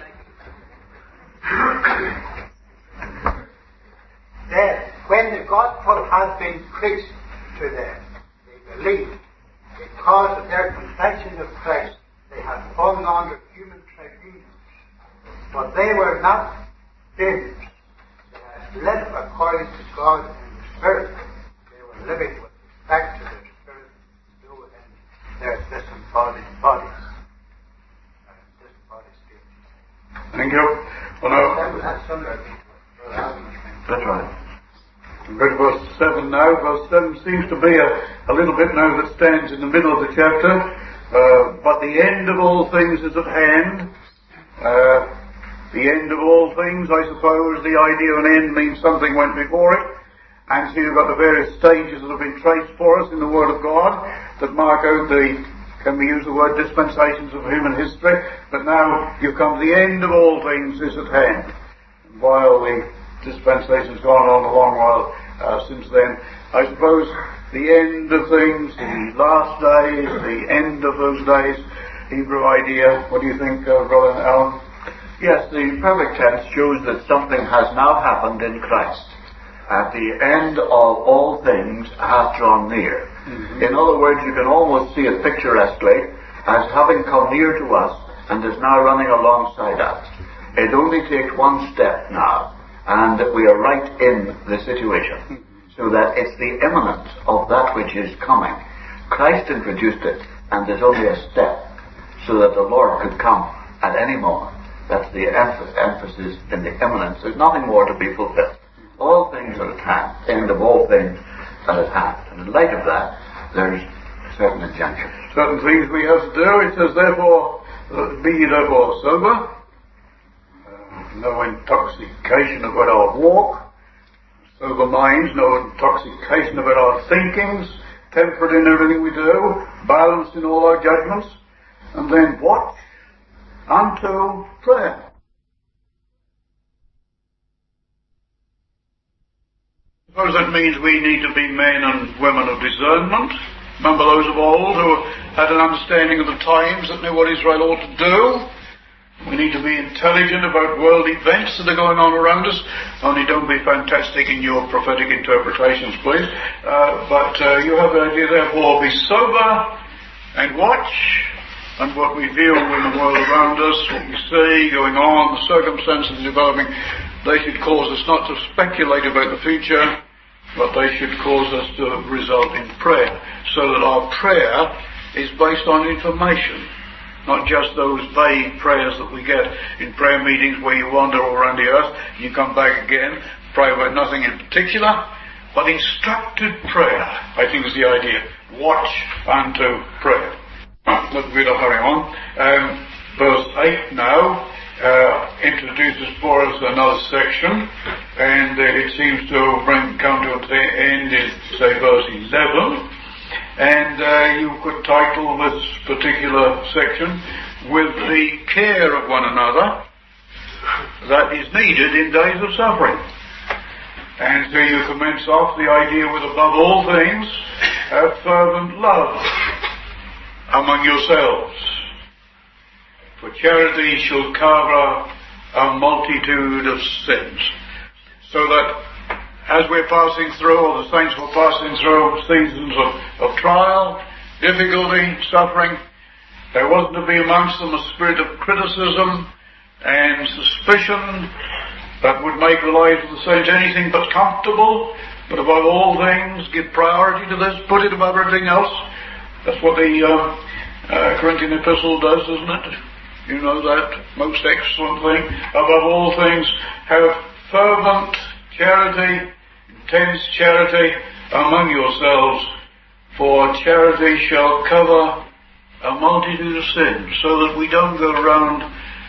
Then, when the gospel has been preached to them, they believe. Because of their confession of Christ, they have fallen under human tribunals. But they were not sinners. They had lived according to God in the Spirit. They were living with respect to their Spirit still in their disembodied bodies. Disembodied spirits. Thank you. Well, now, That's similar to what Alan That's right. Read verse seven now. Verse seven seems to be a, a little bit now that stands in the middle of the chapter. Uh, but the end of all things is at hand. Uh, the end of all things, I suppose, the idea of an end means something went before it. And so you've got the various stages that have been traced for us in the Word of God that mark out the, can we use the word dispensations of human history? But now you've come to the end of all things is at hand. While the dispensation's gone on a long while uh, since then, I suppose the end of things, the last days, the end of those days, Hebrew idea. What do you think, uh, Brother Alan? Yes, the perfect tense shows that something has now happened in Christ. At the end of all things hath drawn near. Mm-hmm. In other words, you can almost see it picturesquely as having come near to us and is now running alongside us. It only takes one step now, and we are right in the situation. Mm-hmm. So that it's the imminence of that which is coming. Christ introduced it, and there's only a step, so that the Lord could come at any moment. That's the emph- emphasis in the imminence. There's nothing more to be fulfilled. All things are at hand. End of all things are at hand. And in light of that, there's certain injunctions. Certain things we have to do. It says, therefore, uh, be ye therefore sober. Uh, no intoxication about our walk. Sober minds, no intoxication about our thinkings. Temperate in everything we do. Balanced in all our judgments. And then watch unto prayer. I suppose that means we need to be men and women of discernment. Remember those of old who had an understanding of the times that knew what Israel ought to do. We need to be intelligent about world events that are going on around us. Only don't be fantastic in your prophetic interpretations, please. Uh, but uh, you have the idea, therefore, be sober and watch. And what we feel in the world around us, what we see going on, the circumstances developing, they should cause us not to speculate about the future, but they should cause us to result in prayer, so that our prayer is based on information, not just those vague prayers that we get in prayer meetings where you wander all around the earth, and you come back again, pray about nothing in particular, but instructed prayer, I think is the idea. Watch unto prayer. Let me hurry on. Um, verse eight now uh, introduces for us another section, and uh, it seems to bring come to an end in, say, verse eleven. And uh, you could title this particular section, "With the care of one another that is needed in days of suffering." And so you commence off the idea with, above all things, have fervent love among yourselves, for charity shall cover a multitude of sins. So that as we're passing through, or the saints were passing through seasons of, of trial, difficulty, suffering, there wasn't to be amongst them a spirit of criticism and suspicion that would make the lives of the saints anything but comfortable, but above all things give priority to this, put it above everything else. That's what the uh, uh, Corinthian epistle does, isn't it? You know that most excellent thing. Above all things, have fervent charity, intense charity among yourselves, for charity shall cover a multitude of sins, so that we don't go around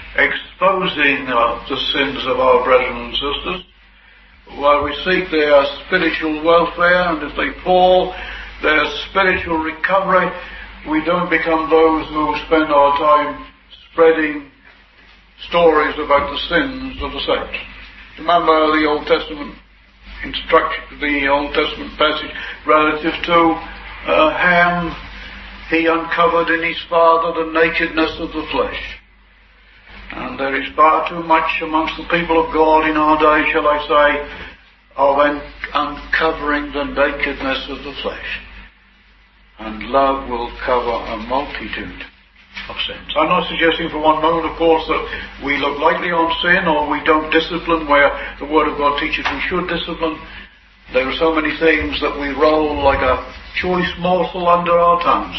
exposing uh, the sins of our brethren and sisters. While we seek their spiritual welfare, and if they fall, their spiritual recovery, we don't become those who spend our time spreading stories about the sins of the saints. Remember the Old Testament instruction, the Old Testament passage relative to uh, Ham. He uncovered in his father the nakedness of the flesh. And there is far too much amongst the people of God in our day, shall I say, of un- uncovering the nakedness of the flesh. And love will cover a multitude of sins. I'm not suggesting for one moment, of course, that we look lightly on sin or we don't discipline where the Word of God teaches we should discipline. There are so many things that we roll like a choice morsel under our tongues.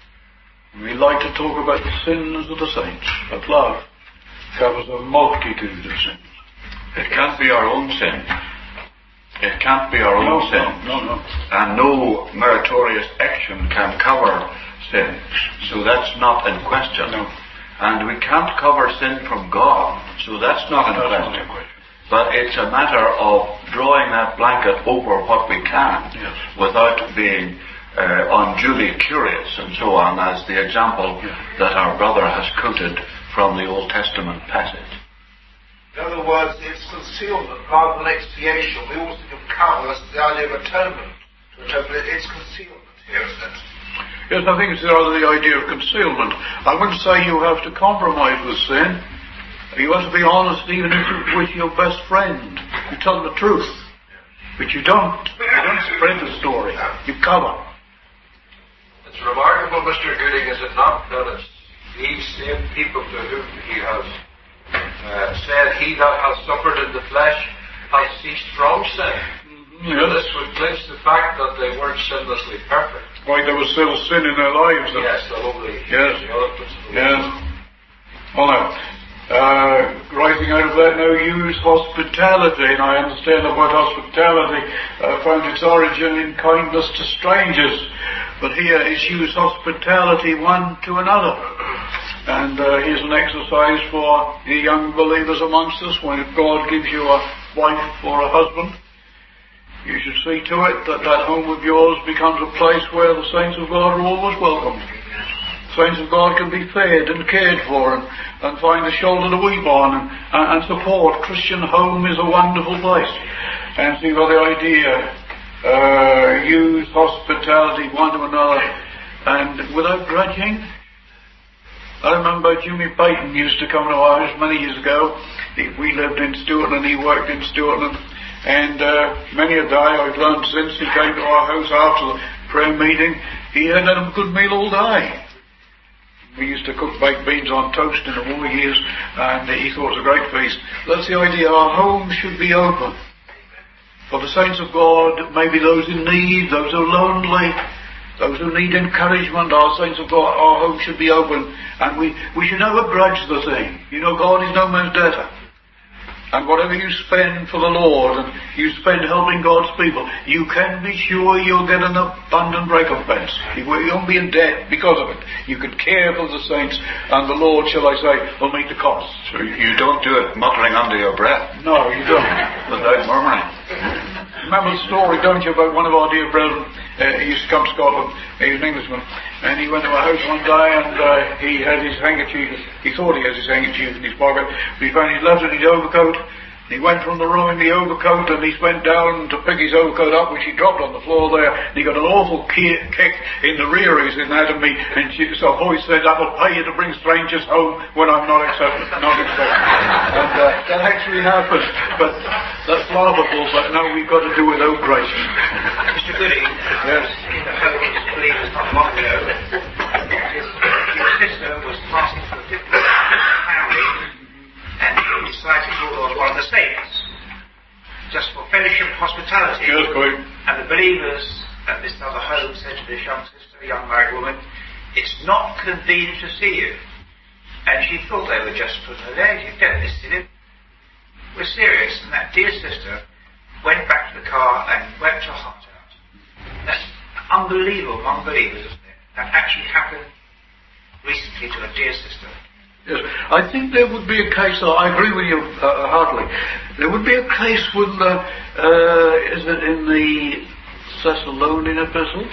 We like to talk about the sins of the saints, but love covers a multitude of sins. It can't be our own sin. It can't be our own no, sin. No, no, no. And no meritorious action can cover sin. So that's not in question. No. And we can't cover sin from God. So that's not in that's question. Not in question. But it's a matter of drawing that blanket over what we can, yes, without being uh, unduly curious and so on, as the example yes. that our brother has quoted from the Old Testament passage. In other words, it's concealment rather than expiation. We always think of cover as the idea of atonement. To atone, it's concealment here, isn't it? Yes, I think it's rather the idea of concealment. I wouldn't say you have to compromise with sin. You want to be honest even if you're with your best friend. You tell them the truth. But you don't. You don't spread the story. You cover. It's remarkable, Mister Gooding, is it not, that it's these same people to whom he has uh, said, he that has suffered in the flesh has ceased from sin. Mm-hmm, yes. So this would clinch the fact that they weren't sinlessly perfect. Why, there was still sin in their lives. Yes, the lovely. Yes. The other principle. Yes. Well, now, uh, rising out of that, now use hospitality, and I understand that word hospitality uh, found its origin in kindness to strangers, but here is use hospitality one to another. And uh, here's an exercise for the young believers amongst us. When God gives you a wife or a husband, you should see to it that that home of yours becomes a place where the saints of God are always welcomed. Saints of God can be fed and cared for and, and find a shoulder to weep on and, and, and support. Christian home is a wonderful place. And see by the idea, uh, use hospitality one to another and without grudging. I remember Jimmy Payton used to come to our house many years ago. He, we lived in Stewartland, he worked in Stewartland. And uh, many a day I've learned since he came to our house after the prayer meeting, he had had a good meal all day. We used to cook baked beans on toast in the war years, and he thought it was a great feast. That's the idea. Our home should be open for the saints of God, maybe those in need, those who are lonely, those who need encouragement. Our saints of God, our home should be open, and we, we should never grudge the thing. You know, God is no man's debtor. And whatever you spend for the Lord, and you spend helping God's people, you can be sure you'll get an abundant recompense. You won't be in debt because of it. You can care for the saints, and the Lord, shall I say, will meet the cost. So you don't do it muttering under your breath? No, you don't. Without murmuring. Remember the story, don't you, about one of our dear brethren? Uh, he used to come to Scotland. He was an Englishman. And he went to our house one day, and uh, he had his handkerchief. He thought he had his handkerchief in his pocket, but he found his left in his overcoat. He went from the room in the overcoat, and he went down to pick his overcoat up, which he dropped on the floor there, and he got an awful ki- kick in the rear of his anatomy, and she, so a voice said, "I will pay you to bring strangers home when I'm not accepted, not expected." And uh, that actually happened, but that's laughable, but no, we've got to do it without grace. Mister Gooding, yes. In the home of his believers not long ago, his, his sister was passing through a difficult family, and he decided to call on one of the saints, just for fellowship and hospitality. Yes, great. And the believers at this other home said to this young sister, a young married woman, "It's not convenient to see you." And she thought they were just putting her there. You don't listen to it. We're serious. And that dear sister went back to the car and wept her heart out. That's unbelievable among believers, isn't it? That actually happened recently to a dear sister. Yes, I think there would be a case, I agree with you uh, heartily, there would be a case when, uh, uh, is it in the Thessalonian epistle,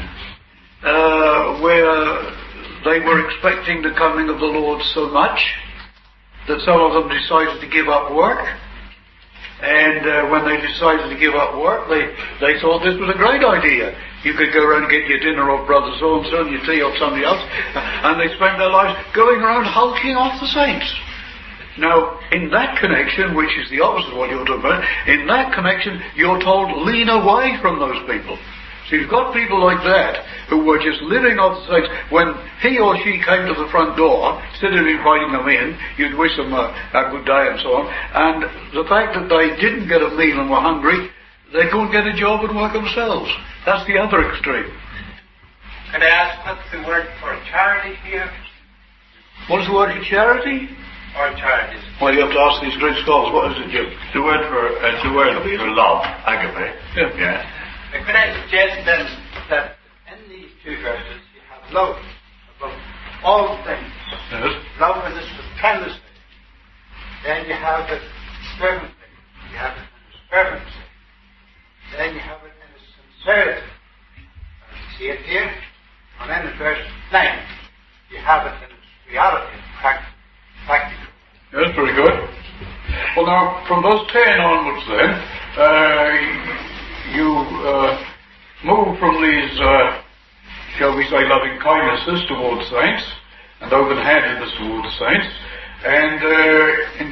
uh, where they were expecting the coming of the Lord so much that some of them decided to give up work. And uh, when they decided to give up work, they, they thought this was a great idea. You could go around and get your dinner off Brother so-and-so and your tea off somebody else. And they spent their lives going around hulking off the saints. Now, in that connection, which is the opposite of what you're talking about, in that connection, you're told, lean away from those people. So you've got people like that who were just living off the saints. When he or she came to the front door, instead of inviting them in, you'd wish them a, a good day and so on. And the fact that they didn't get a meal and were hungry, they couldn't get a job and work themselves. That's the other extreme. Can I ask what's the word for charity here? What is the word for charity? Or charities? Well, you have to ask these great scholars. What is it, Jim? The word for, uh, the word for love, agape. Yeah. Yeah. Could I suggest then that in these two verses you have love above all things. Yes. Love in this with Then you have it fervently. You have it in its fervency. Then you have it in its sincerity. You see it here? And then in verse nine, you have it in its reality, practical. practical. Yes, very good. Well, now, from those ten onwards then, uh, you uh, move from these, uh, shall we say, loving kindnesses towards saints, and open-handedness towards saints, and uh,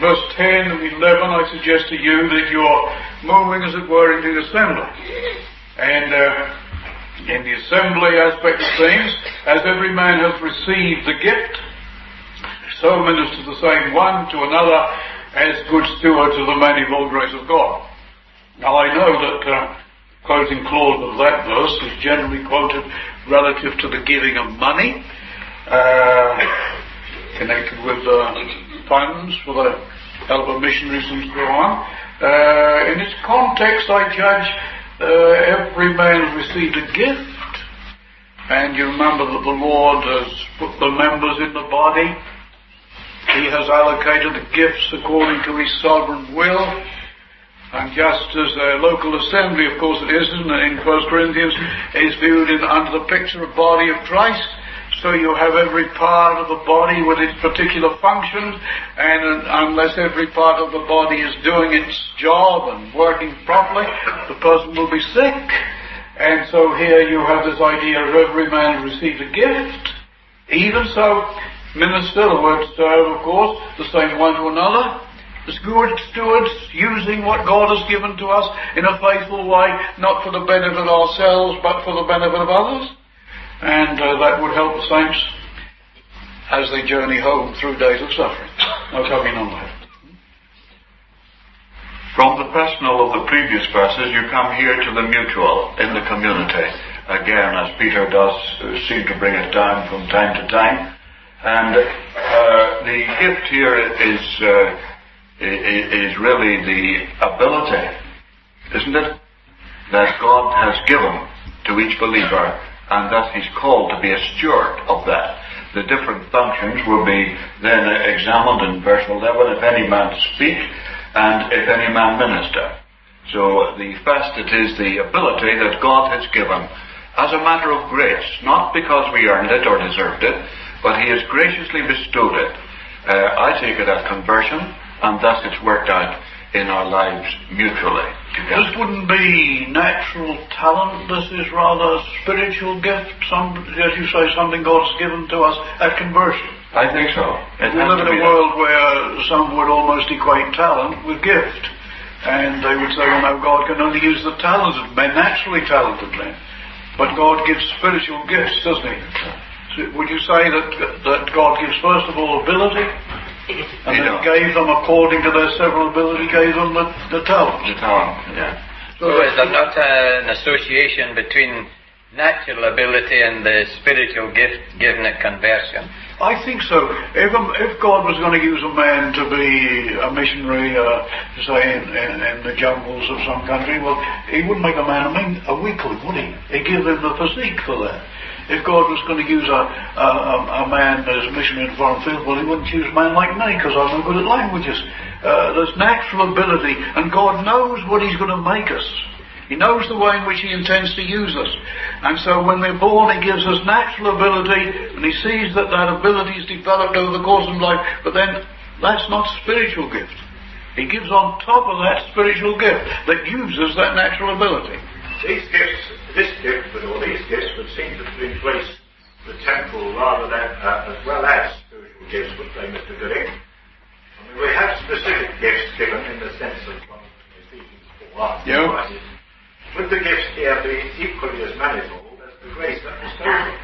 verse ten and eleven, I suggest to you that you're moving, as it were, into the assembly. And uh, in the assembly aspect of things, as every man has received the gift, so minister the same one to another as good stewards of the manifold grace of God. Now I know that uh, closing clause of that verse is generally quoted relative to the giving of money, uh, connected with uh, funds for the help of missionaries and so on. Uh, in its context, I judge uh, every man has received a gift, and you remember that the Lord has put the members in the body. He has allocated the gifts according to His sovereign will. And just as a local assembly, of course it isn't, in First Corinthians, is viewed in, under the picture of body of Christ, so you have every part of the body with its particular function, and unless every part of the body is doing its job and working properly, the person will be sick. And so here you have this idea of every man received a gift. Even so, minister, the word serve, of course, the same one to another. As good stewards, using what God has given to us in a faithful way, not for the benefit of ourselves, but for the benefit of others. And uh, that would help the saints as they journey home through days of suffering. No coming on that. From the personal of the previous verses, you come here to the mutual in the community. Again, as Peter does uh, seem to bring it down from time to time. And uh, the gift here is... Uh, is really the ability, isn't it, that God has given to each believer, and that he's called to be a steward of that. The different functions will be then examined in verse eleven, if any man speak, and if any man minister. So the first, it is the ability that God has given as a matter of grace, not because we earned it or deserved it, but He has graciously bestowed it. Uh, I take it at conversion, and thus it's worked out in our lives mutually. This wouldn't be natural talent. This is rather spiritual gift. Some, as you say, something God's given to us at conversion. I think so. It we live in a world where some would almost equate talent with gift. And they would say, well, no, God can only use the talented men, naturally talented men. But God gives spiritual gifts, doesn't He? So would you say that that God gives, first of all, ability? And then gave them, according to their several ability, gave them the, the talent. The talent, yeah. So, so is there not uh, an association between natural ability and the spiritual gift given at conversion? I think so. If, um, if God was going to use a man to be a missionary, uh, say, in, in, in the jungles of some country, well, He wouldn't make a man a, mean, a weakling, would He? He'd give him the physique for that. If God was going to use a, a, a man as a missionary in a foreign field, well, He wouldn't choose a man like me, because I'm no good at languages. Uh, there's natural ability, and God knows what He's going to make us. He knows the way in which He intends to use us. And so when we're born, He gives us natural ability, and He sees that that ability is developed over the course of life, but then that's not spiritual gift. He gives on top of that spiritual gift that uses that natural ability. These gifts, this gift, or these gifts, would seem to replace the temporal rather than, uh, as well as spiritual gifts, would they, Mister Gooding? I mean, we have specific gifts given in the sense of Ephesians four. Yeah. Would the gifts here be equally as manifold as the grace that was given?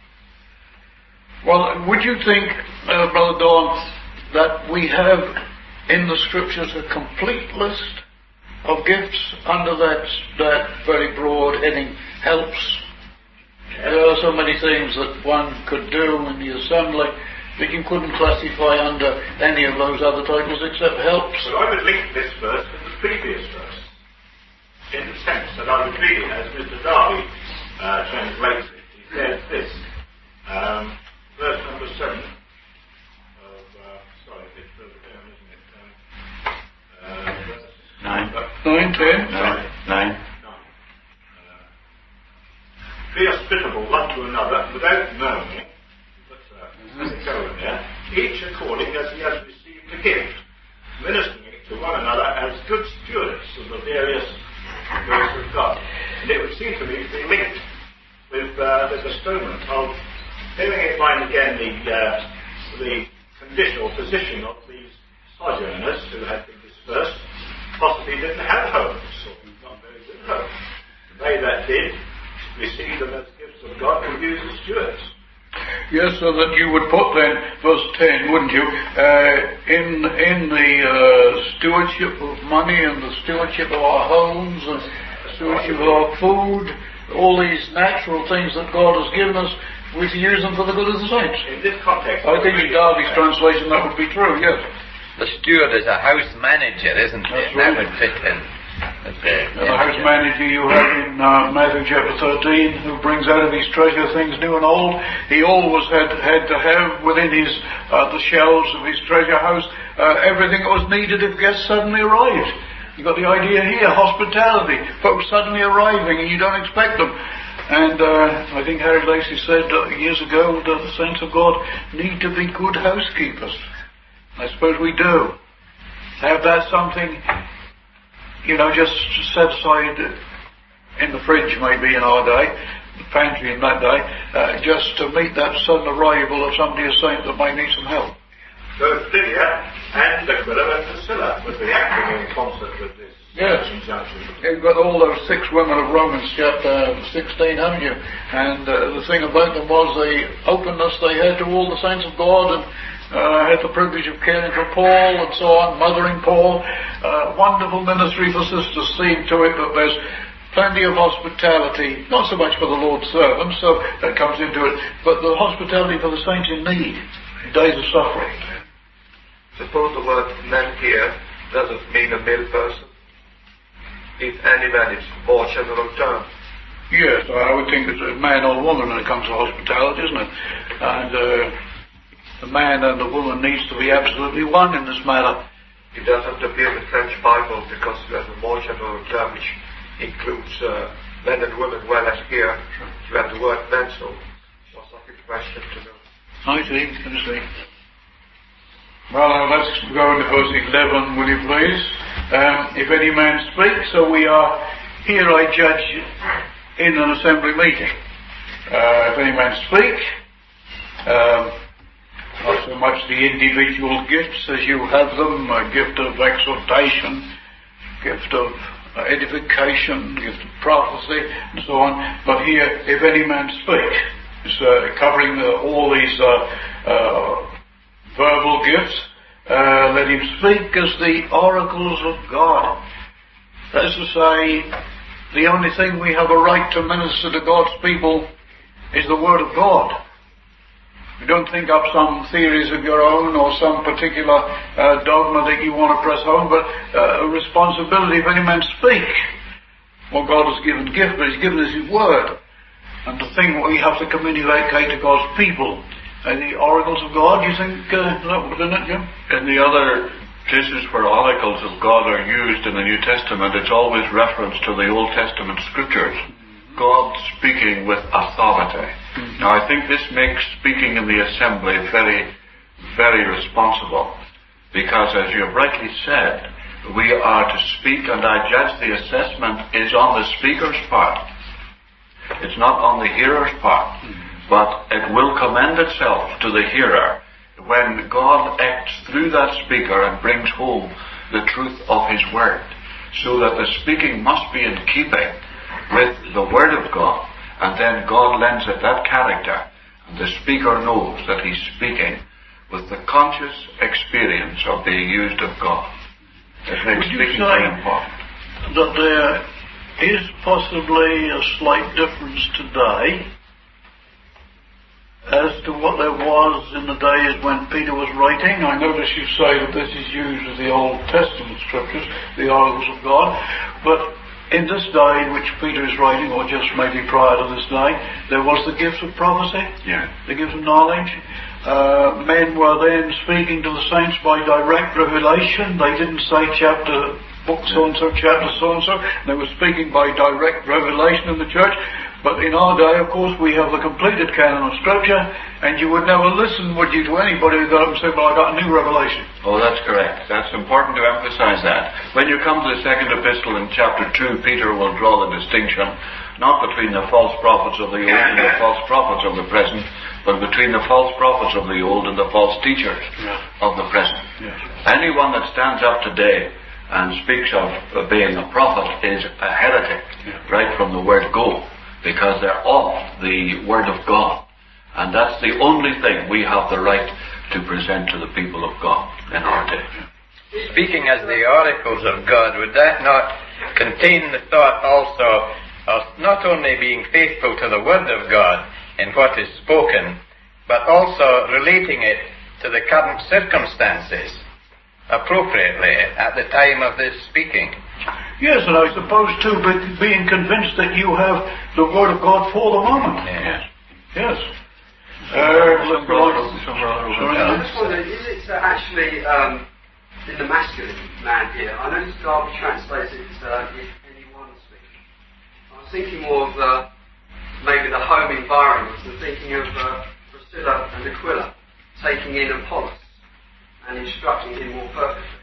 Well, would you think, uh, Brother Dawn, that we have in the Scriptures a complete list of gifts under that that very broad heading, helps? Yes. There are so many things that one could do in the assembly that you couldn't classify under any of those other titles except helps. Well, I would link this verse to the previous verse, in the sense that I would read it as Mister Darby uh, translates it. He says this, um, verse number seven of, uh, sorry, it's further down, isn't it? Um, uh, verse Nine. Nine, ten. Nine. Nine. Nine. Uh, be hospitable one to another without murmuring, but uh, mm-hmm. go in there, each according as he has received a gift, ministering it to one another as good stewards of the various grace of God. And it would seem to me to be linked with uh, the bestowment of, bearing in mind again the uh, the conditional position of these sojourners who had been dispersed possibly didn't have homes, or not very good homes. They that did receive them as gifts of God who used the stewards. Yes, so that you would put then, verse ten, wouldn't you, uh, in in the uh, stewardship of money and the stewardship of our homes and stewardship of our food, all these natural things that God has given us, we can use them for the good of the saints. In this context, I think in Darby's translation that would be true, yes. The steward is a house manager, isn't it? That's That right. would fit in. With the, And the house manager you have in uh, Matthew chapter thirteen, who brings out of his treasure things new and old, he always had had to have within his uh, the shelves of his treasure house uh, everything that was needed if guests suddenly arrived. You got the idea here, hospitality, folks suddenly arriving and you don't expect them. And uh, I think Harry Lacey said uh, years ago that the saints of God need to be good housekeepers. I suppose we do. Have that something, you know, just set aside in the fridge maybe in our day, the pantry in that day, uh, just to meet that sudden arrival of somebody who's saying that might need some help. So Lydia and Aquila and Priscilla would be acting in concert with this Yes. injunction. You've got all those six women of Romans chapter sixteen, haven't you? And uh, the thing about them was the openness they had to all the saints of God, and uh, had the privilege of caring for Paul and so on, mothering Paul. Uh, wonderful ministry for sisters, seeing to it that there's plenty of hospitality, not so much for the Lord's servants, so that comes into it, but the hospitality for the saints in need, in days of suffering. Suppose the word man here doesn't mean a male person. If any man, it's more general term. Yes, I would think it's a man or woman when it comes to hospitality, isn't it? And uh, the man and the woman needs to be absolutely one in this matter. It doesn't appear in the French Bible because there's a more general term which includes uh, men and women, whereas here you have the word men, so it's also a good question to know. I see, I see. Well, now let's go into verse eleven, will you please? Um, if any man speak, so we are here, I judge, in an assembly meeting. Uh, if any man speak, um, not so much the individual gifts as you have them, a gift of exhortation, gift of uh, edification, gift of prophecy, and so on, but here, if any man speak, it's uh, covering uh, all these uh, uh, verbal gifts. Uh, let him speak as the oracles of God. That is to say, the only thing we have a right to minister to God's people is the Word of God. You don't think up some theories of your own or some particular uh, dogma that you want to press home, but uh, a responsibility if any man speak. Well, God has given gift, but He's given us His Word. And the thing we have to communicate to God's people. And the oracles of God, you think uh, that was in it, Jim? In the other places where oracles of God are used in the New Testament, it's always reference to the Old Testament scriptures. Mm-hmm. God speaking with authority. Mm-hmm. Now I think this makes speaking in the assembly very, very responsible. Because as you have rightly said, we are to speak, and I judge the assessment is on the speaker's part. It's not on the hearer's part. Mm-hmm. But it will commend itself to the hearer when God acts through that speaker and brings home the truth of His Word. So that the speaking must be in keeping with the Word of God. And then God lends it that character. And the speaker knows that he's speaking with the conscious experience of being used of God. It makes speaking very important. That there is possibly a slight difference today as to what there was in the days when Peter was writing. I notice you say that this is used as the Old Testament scriptures, the oracles of God, but in this day in which Peter is writing, or just maybe prior to this day, there was the gift of prophecy, yeah. the gift of knowledge. Uh, men were then speaking to the saints by direct revelation. They didn't say chapter, book so-and-so, chapter so-and-so. They were speaking by direct revelation in the church. But in our day, of course, we have the completed canon of Scripture, and you would never listen, would you, to anybody who got up and said, well, I got a new revelation. Oh, that's correct. That's important to emphasize that. When you come to the second epistle in chapter two, Peter will draw the distinction not between the false prophets of the old and the false prophets of the present, but between the false prophets of the old and the false teachers yeah. of the present. Yes. Anyone that stands up today and speaks of being a prophet is a heretic, yeah. right from the word go, because they're off the word of God. And that's the only thing we have the right to present to the people of God in our day. Speaking as the oracles of God, would that not contain the thought also of not only being faithful to the Word of God in what is spoken, but also relating it to the current circumstances appropriately at the time of this speaking? Yes, and I suppose too, but being convinced that you have the Word of God for the moment. Yes. Yes. Uh, let's go on. I just wondered, is it uh, actually um, in the masculine man here? I noticed Darby translates it uh, if anyone speaking. I was thinking more of uh, maybe the home environment and thinking of uh, Priscilla and Aquila taking in Apollos and instructing him more perfectly.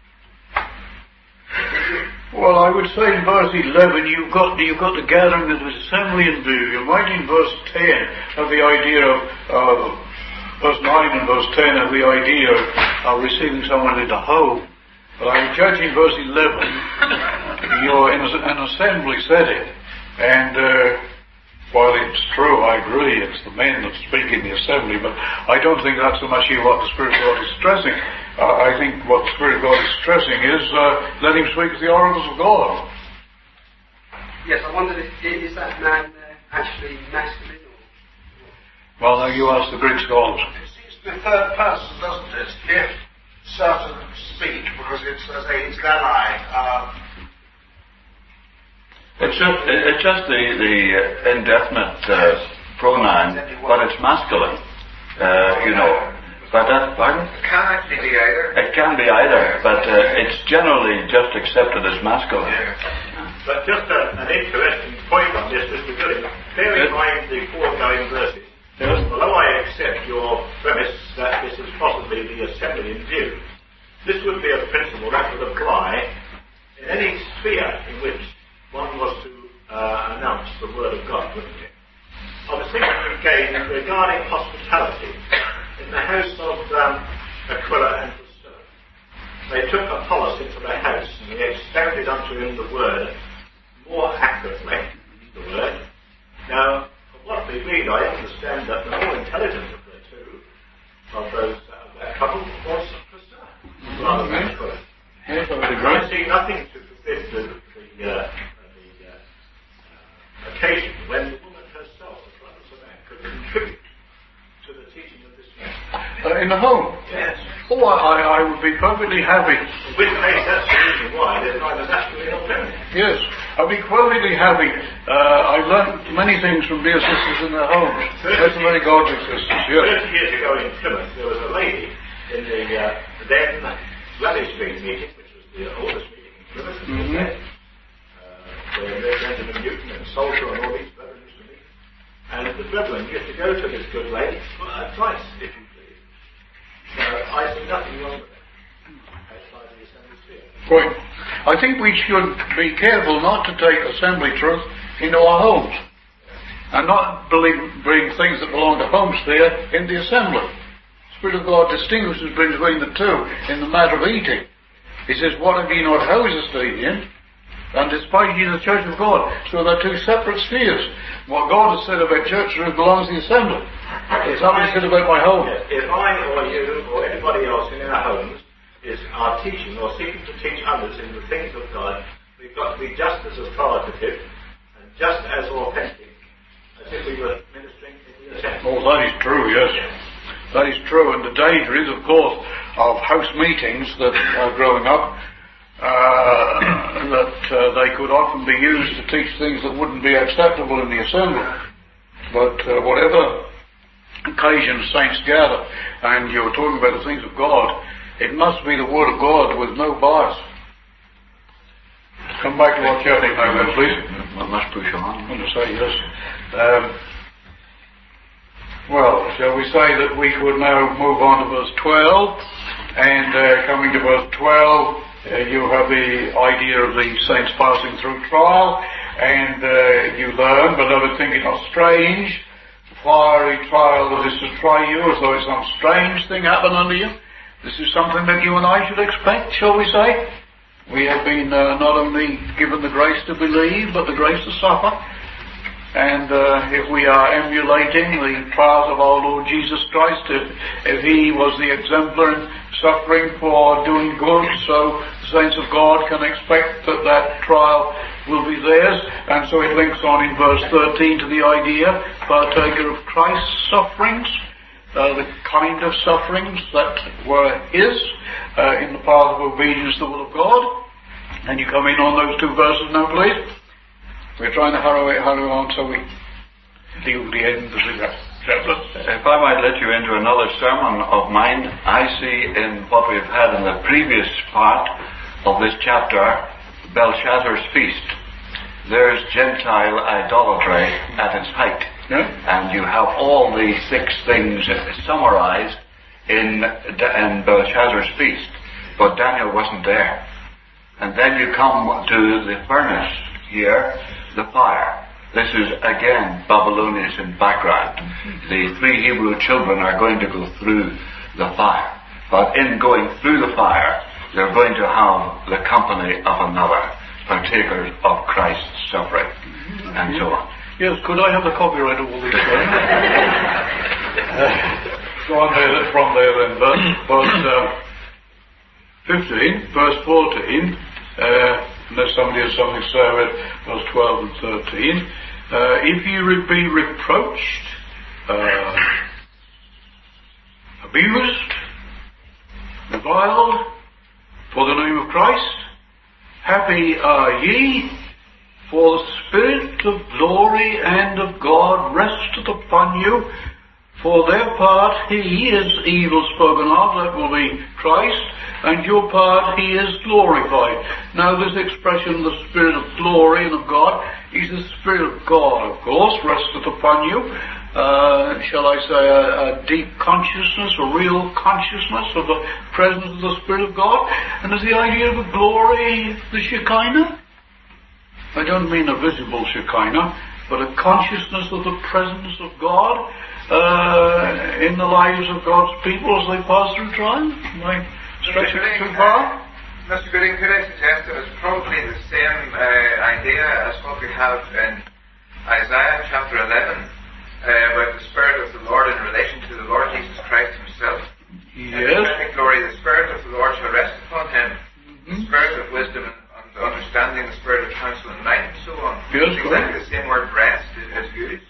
Well, I would say in verse eleven you've got you've got the gathering of the assembly in view. You might in verse ten have the idea of uh, verse nine and verse ten have the idea of uh, receiving someone in the home. But I would judge in verse eleven you're in a, an assembly setting, and uh, while it's true, I agree, it's the men that speak in the assembly, but I don't think that's so much here what the Spirit of God is stressing. Uh, I think what the Spirit of God is stressing is uh, let him speak the oracles of God. Yes, I wondered if is that man uh, actually masculine or... Well, now you ask the Greek scholars. It seems to be third person, doesn't it? If certain speak, because it's, as I say, it's ally. Um, It's just, it's just the, the uh, indefinite uh, pronoun, but it's masculine, uh, you know. But that, pardon? It can actually be either. It can be either, but uh, it's generally just accepted as masculine. But just a, an interesting point on this, Mister Gooding. Bear in mind the foregoing verses. Yes. Although I accept your premise that this is possibly the assembly in view, this would be a principle that would apply in any sphere in which one was to uh, announce the word of God, wouldn't it? I was thinking again regarding hospitality. In the house of um, Aquila and Priscilla, they took Apollos into their house and they expounded unto him the word more accurately, the word. Now, from what we read, I understand that the more intelligent of the two, of those uh, that couple, was Priscilla, rather than Aquila. Yes, I would I agree. see nothing to forbid the, the, uh, the uh, uh, occasion when the woman herself, as well as a man, could contribute to the teaching of this man. Uh, in the home? Yes. Oh, I, I would be perfectly happy. In which case, that's the reason why there's neither masculine nor feminine. Yes, I'd be perfectly happy. Uh, I learned many things from dear sisters in their homes. That's very godly sisters, yes. Thirty years ago in Plymouth, there was a lady in the uh, then Raleigh Street meeting, which was the oldest meeting in Plymouth, Mm-hmm. uh, where Benjamin Newton and Soldier and all these brethren used to meet. And the brethren used to go to this good lady uh, twice, if you please. So I see nothing wrong with that outside the assembly sphere. Right. I think we should be careful not to take assembly truth into our homes and not believe, bring things that belong to home sphere in the assembly. The Spirit of God distinguishes between the two in the matter of eating. He says, what have ye not houses to eat in? And despite ye the church of God. So they're two separate spheres. What God has said about church truth belongs to the assembly. It's not what he said about my home. If I or you or anybody else in our homes is are teaching or seeking to teach others in the things of God, we've got to be just as authoritative and just as authentic as if we were ministering in the assembly. Oh, that is true, yes. That is true, and the danger is, of course, of house meetings that are growing up, uh, that uh, they could often be used to teach things that wouldn't be acceptable in the assembly. But uh, whatever occasion saints gather, and you're talking about the things of God, it must be the Word of God with no bias. Come back to our chatting now, then, please. I must push on. I'm going to say yes. Um, well, shall we say that we could now move on to verse twelve, and uh, coming to verse twelve, uh, you have the idea of the saints passing through trial, And uh, you learn, beloved, think it not strange, fiery trial that is to try you, as though it's some strange thing happened unto you. This is something that you and I should expect, shall we say? We have been uh, not only given the grace to believe, but the grace to suffer. And uh, if we are emulating the trials of our Lord Jesus Christ, if, if He was the exemplar in suffering for doing good, so the saints of God can expect that that trial will be theirs. And so it links on in verse thirteen to the idea, partaker of Christ's sufferings, uh, the kind of sufferings that were His uh, in the path of obedience to the will of God. And you come in on those two verses now, please. We're trying to hurry, hurry on so we deal with the end of the chapter. If I might let you into another sermon of mine, I see in what we've had in the previous part of this chapter, Belshazzar's feast. There's Gentile idolatry at its height. Yeah. And you have all these six things summarized in, in Belshazzar's feast. But Daniel wasn't there. And then you come to the furnace here, the fire. This is again Babylonian in background. The three Hebrew children are going to go through the fire. But in going through the fire, they're going to have the company of another, partakers of Christ's suffering, and so on. Yes, could I have the copyright of all these things? uh, go on there, from there then, verse uh, fifteen, verse fourteen, uh, unless somebody has something to say about verse twelve and thirteen. Uh, if you re- be reproached, uh, abused, reviled for the name of Christ, happy are ye, for the Spirit of glory and of God resteth upon you. For their part he is evil spoken of, that will be Christ, and your part he is glorified. Now this expression, the Spirit of glory and of God, is the Spirit of God, of course, resteth upon you. Uh, shall I say a, a deep consciousness, a real consciousness of the presence of the Spirit of God. And is the idea of the glory the Shekinah? I don't mean a visible Shekinah, but a consciousness of the presence of God uh, in the lives of God's people as they pass through trial. Am I stretching it too far? Mister Gooding, could I suggest that it's probably the same uh, idea as what we have in Isaiah chapter eleven uh, about the Spirit of the Lord in relation to the Lord Jesus Christ Himself. Yes. In glory, the Spirit of the Lord shall rest upon Him, mm-hmm. the Spirit of wisdom and understanding, the Spirit of counsel and might, and so on. Yes, exactly the same word rest is used.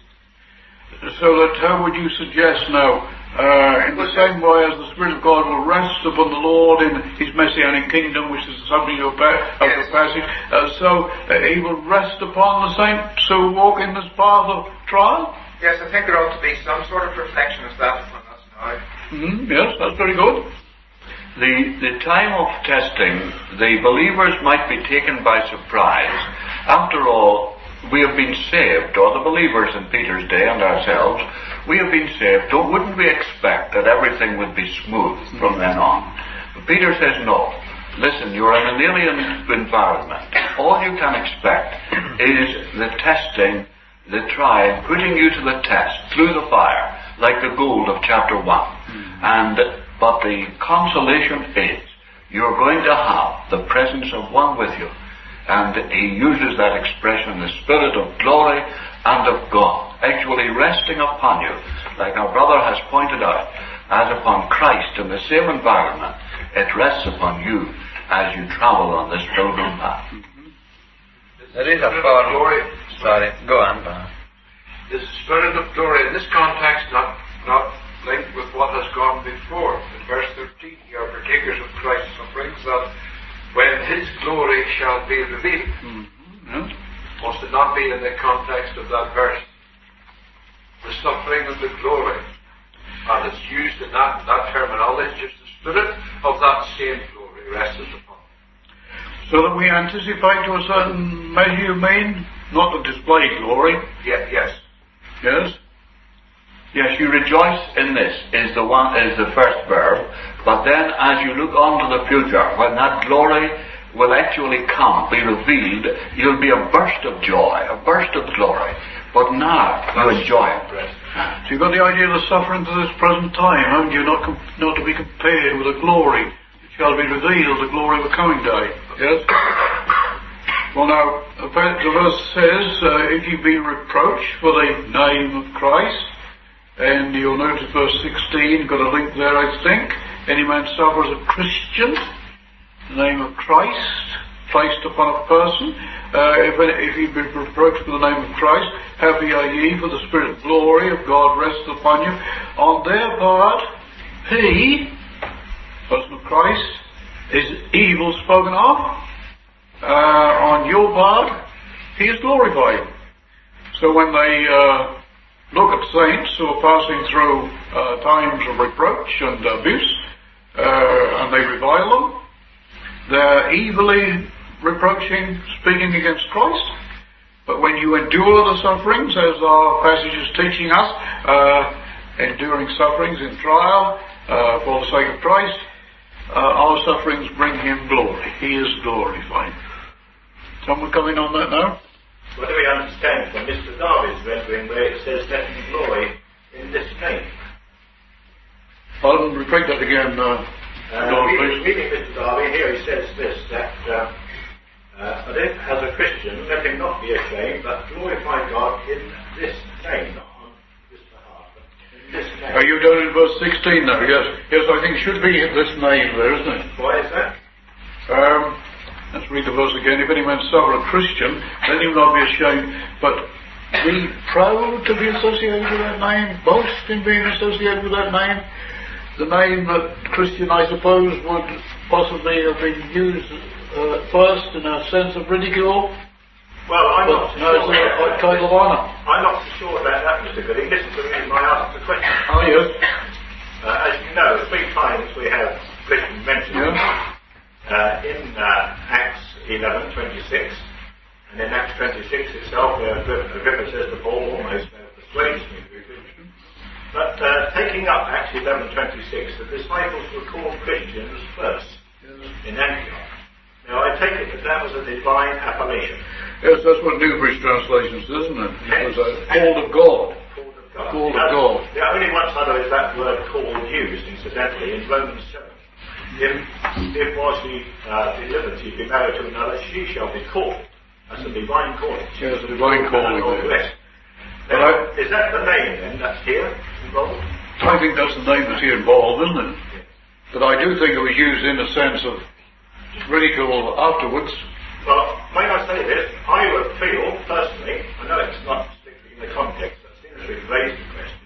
So that how would you suggest now, uh, in the same way as the Spirit of God will rest upon the Lord in His Messianic kingdom, which is the subject of the passage, uh, so uh, He will rest upon the saints who walk in this path of trial? Yes, I think there ought to be some sort of reflection of that upon us now. Mm-hmm. Yes, that's very good. The, the time of testing, the believers might be taken by surprise. After all, we have been saved, or the believers in Peter's day and ourselves, we have been saved. Don't, wouldn't we expect that everything would be smooth from then on? But Peter says no. Listen, you're in an alien environment. All you can expect is the testing, the trial, putting you to the test through the fire, like the gold of chapter one. Mm-hmm. And but the consolation is you're going to have the presence of one with you. And he uses that expression, the Spirit of glory and of God, actually resting upon you, like our brother has pointed out, as upon Christ in the same environment. It rests upon you as you travel on this pilgrim path. Mm-hmm. There is a form. Glory. Sorry, go on, Bob. Is the Spirit of glory in this context not not linked with what has gone before? In verse thirteen, you are partakers of Christ's sufferings, that when His glory shall be revealed. Mm-hmm. Must it not be in the context of that verse? The suffering and the glory. And it's used in that, that terminology, just the Spirit of that same glory rests upon. So that we anticipate to a certain measure, you mean? Not to display glory? Yeah, yes. Yes? Yes, you rejoice in this is the one is the first verb, but then as you look on to the future, when that glory will actually come, be revealed, you'll be a burst of joy, a burst of glory. But now, you enjoy it. So you've got the idea of the sufferings of this present time, haven't you? Not, com- not to be compared with the glory that shall be revealed, the glory of the coming day. Yes? Well now, the verse says, uh, if you be reproached for the name of Christ, and you'll notice verse sixteen, got a link there I think, any man suffers a Christian, the name of Christ, placed upon a person, uh, if, if he be reproached for the name of Christ, happy are ye, for the Spirit of glory of God rests upon you. On their part, he, person of Christ, is evil spoken of. Uh, on your part, he is glorified. So when they uh, look at saints who are passing through uh, times of reproach and abuse, uh, and they revile them, they're evilly reproaching, speaking against Christ. But when you endure the sufferings, as our passage is teaching us, uh, enduring sufferings in trial uh, for the sake of Christ, uh, our sufferings bring him glory. He is glorified. Someone coming on that now? What do we understand from Mister Darby's rendering where it says let him glory in this name? I'll repeat that again. Uh, uh, reading, reading Mister Darby, here he says this, that uh, uh, but if as a Christian, let him not be ashamed, but glorify God in this name, not on this behalf, but in this name. Are you down in verse sixteen now? Yes. Yes, I think it should be this name there, isn't it? Why is that? Um, let's read the verse again. If any man suffer a Christian, let him not be ashamed, but be proud to be associated with that name, boast in being associated with that name. The name that Christian, I suppose, would possibly have been used uh, first in a sense of ridicule. Well, I'm but not so no, sure it's a, a title of honour. I'm not so sure about that, Mister Gooding. This is the reason I asked the question. Oh, yes. Uh, as you know, three times we have Christian mentioned. Yeah. Uh, in uh, Acts eleven twenty-six, and in Acts twenty-six itself, where Agrippa says to Paul, almost uh, persuades me to be Christian. But uh, taking up Acts eleven twenty-six, the disciples were called Christians first in Antioch. Now I take it that that was a divine appellation. Yes, that's what Newbury's translation says, isn't it? It was a called of God. Called of God. Called of God. Yeah, only once other is that word called used, incidentally, in Romans seven. If, if was he uh, delivered, he be married to another, she shall be called. That's a divine calling. Yes, a divine calling. Now, I, is that the name then that's here involved? I think that's the name that's here involved, isn't it? Yes. But I do think it was used in a sense of ridicule afterwards. Well, when I say this, I would feel, personally, I know it's not strictly in the context, but seems to have raised the question,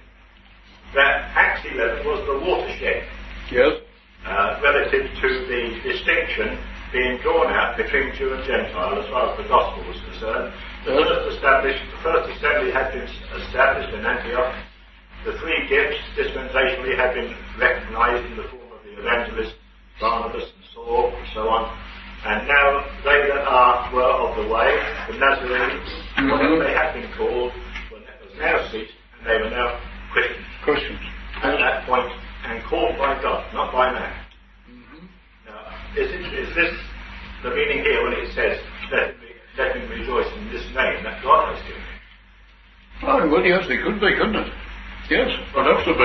that Acts eleven was the watershed. Yes. Uh, relative to the distinction being drawn out between Jew and Gentile as far as the gospel was concerned. The first established, the first assembly had been established in Antioch. The three gifts dispensationally had been recognised in the form of the evangelist, Barnabas and Saul, and so on. And now they that are were of the way, the Nazarenes, mm-hmm. whatever they had been called, was now ceased, and they were now Christians. Christians. At that point. And called by God, not by man. Mm-hmm. Now, is, it, is this the meaning here when it says, let him, let him rejoice in this name that God has given him? Oh, well, yes, it could be, couldn't it? Yes, would have to be.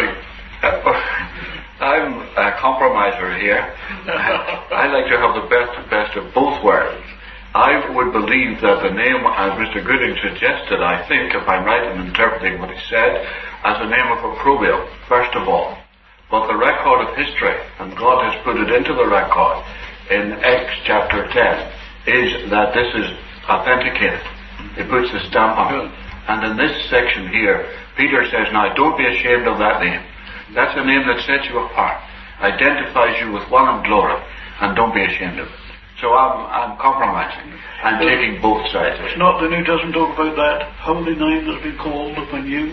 I'm a compromiser here. I like to have the best, best of both worlds. I would believe that the name, as Mister Gooding suggested, I think, if I'm right in interpreting what he said, as a name of opprobrium, first of all. But the record of history, and God has put it into the record in Acts chapter ten, is that this is authenticated. It puts the stamp on it. And in this section here, Peter says, now don't be ashamed of that name. That's a name that sets you apart, identifies you with one in glory, and don't be ashamed of it. So I'm, I'm compromising. I'm but taking both sides. It's not the New Testament talk about that holy name that's been called upon you.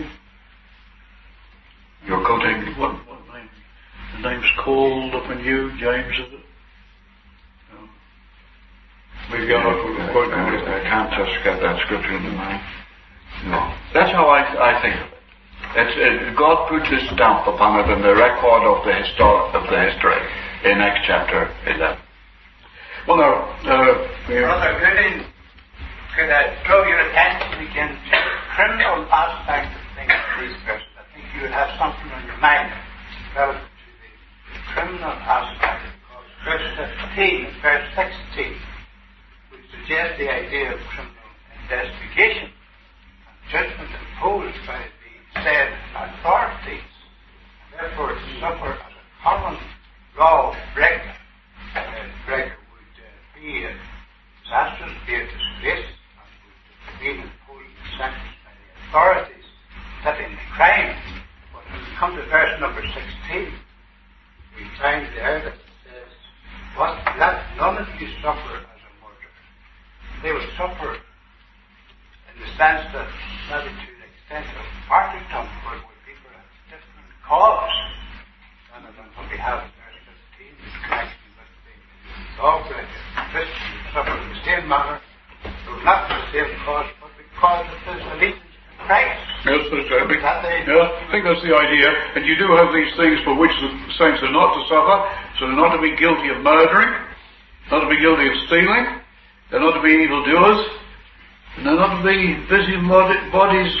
You're quoting what? The name's called upon you, James, is it? No. We've got I, I, I can't just get that scripture in the mind. No. That's how I, I think of it. It's, it. God puts his stamp upon it in the record of the, histor- of the history in Acts chapter eleven. Well, now, uh, yeah. Brother Gooding, could I draw your attention again to the criminal aspect of things in these verses? I think you would have something on your mind relative to the criminal aspect, because verse fifteen and verse sixteen would suggest the idea of criminal investigation and judgment imposed by the said authorities. Therefore, to suffer as a common law breaker, uh, breaker would uh, be a disastrous, be a disgrace, and would be imposed and sentenced by the authorities, setting the crime. But when we come to verse number sixteen, we find there that it says, "But let none of you suffer as a murderer." They will suffer in the sense that, maybe to the extent of martyrdom, where people have different cause than what we have in verse fifteen, in connection with the lawbreaker. Christians suffer in the same manner, though not for the same cause, but because of his allegiance to Christ. Yes, that's right. Yeah, I think that's the idea. And you do have these things for which the saints are not to suffer. So they're not to be guilty of murdering, not to be guilty of stealing, they're not to be evildoers, and they're not to be busy bodies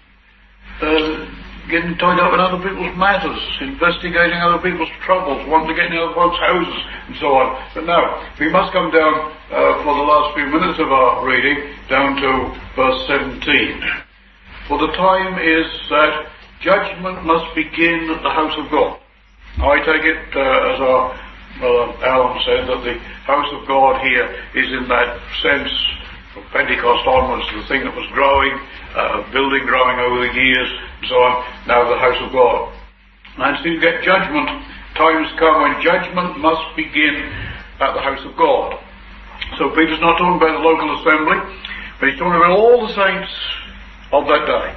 uh, getting tied up in other people's matters, investigating other people's troubles, wanting to get in other folks' houses, and so on. But now, we must come down uh, for the last few minutes of our reading, down to verse seventeen. For the time is that judgment must begin at the house of God. Now, I take it, uh, as our brother Alan said, that the house of God here is in that sense, from Pentecost onwards, the thing that was growing, uh, building growing over the years, and so on, now the house of God. And so you get judgment. Times come when judgment must begin at the house of God. So Peter's not talking about the local assembly, but he's talking about all the saints of that day.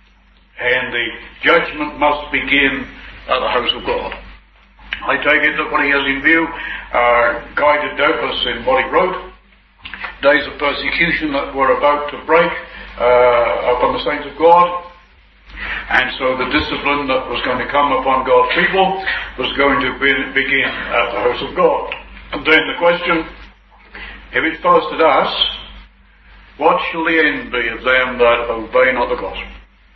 And the judgment must begin at the house of God. I take it that what he has in view are guided doubtless in what he wrote. Days of persecution that were about to break uh, upon the saints of God. And so the discipline that was going to come upon God's people was going to be, begin at the house of God. And then the question, if it's first at us, what shall the end be of them that obey not the gospel?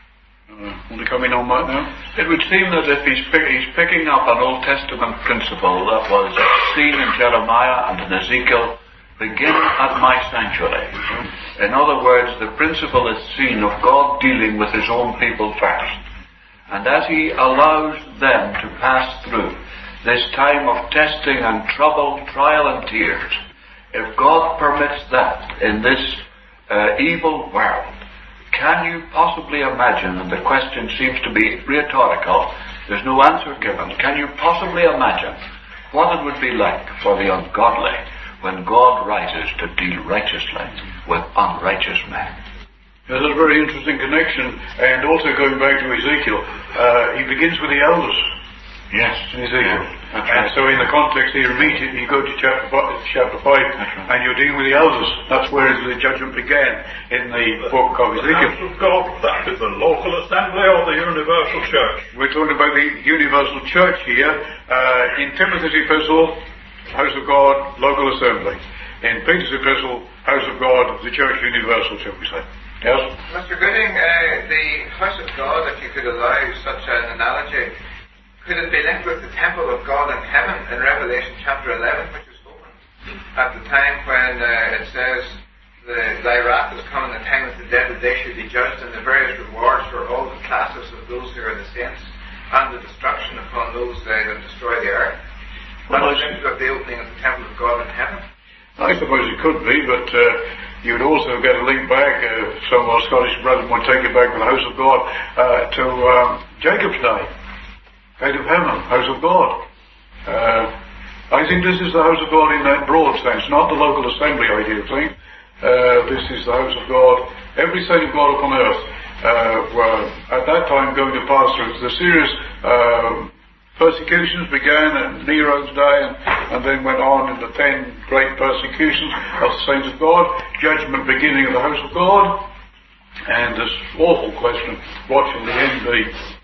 Uh, want to come in on that now? It would seem that if he's, pick, he's picking up an Old Testament principle that was seen in Jeremiah and in Ezekiel, begin at my sanctuary. In other words, the principle is seen of God dealing with his own people first. And as he allows them to pass through this time of testing and trouble, trial and tears, if God permits that in this uh, evil world, can you possibly imagine, and the question seems to be rhetorical, there's no answer given, can you possibly imagine what it would be like for the ungodly when God rises to deal righteously with unrighteous men? That's a very interesting connection, and also going back to Ezekiel, uh, he begins with the elders. Yes, in Ezekiel. Yeah, and right. So in the context here, immediately you go to chapter five, chapter five right. and you're dealing with the elders. That's where the judgment began in the book of Ezekiel. The house of God, that is the local assembly or the universal church? We're talking about the universal church here. Uh, in Timothy's epistle, house of God, local assembly. In Peter's epistle, house of God, the church universal, shall we say. Yes? Mister Gooding, uh, the house of God, if you could allow such an analogy, could it be linked with the temple of God in heaven in Revelation chapter eleven, which was opened at the time when uh, it says, the, thy wrath is come in the time of the dead, that they should be judged, and the various rewards for all the classes of those who are the saints, and the destruction upon those uh, that destroy the earth? That is linked with the opening of the temple of God in heaven. I suppose it could be, but uh, you would also get a link back, uh, some of our Scottish brethren would take it back to the house of God, uh, to um, Jacob's day. Gate of heaven, house of God. Uh, I think this is the house of God in that broad sense, not the local assembly idea thing. Uh, this is the house of God. Every saint of God upon earth uh, were at that time going to pass through the serious uh, persecutions began at Nero's day and, and then went on in the ten great persecutions of the saints of God. Judgment beginning of the house of God. And this awful question, what shall the end be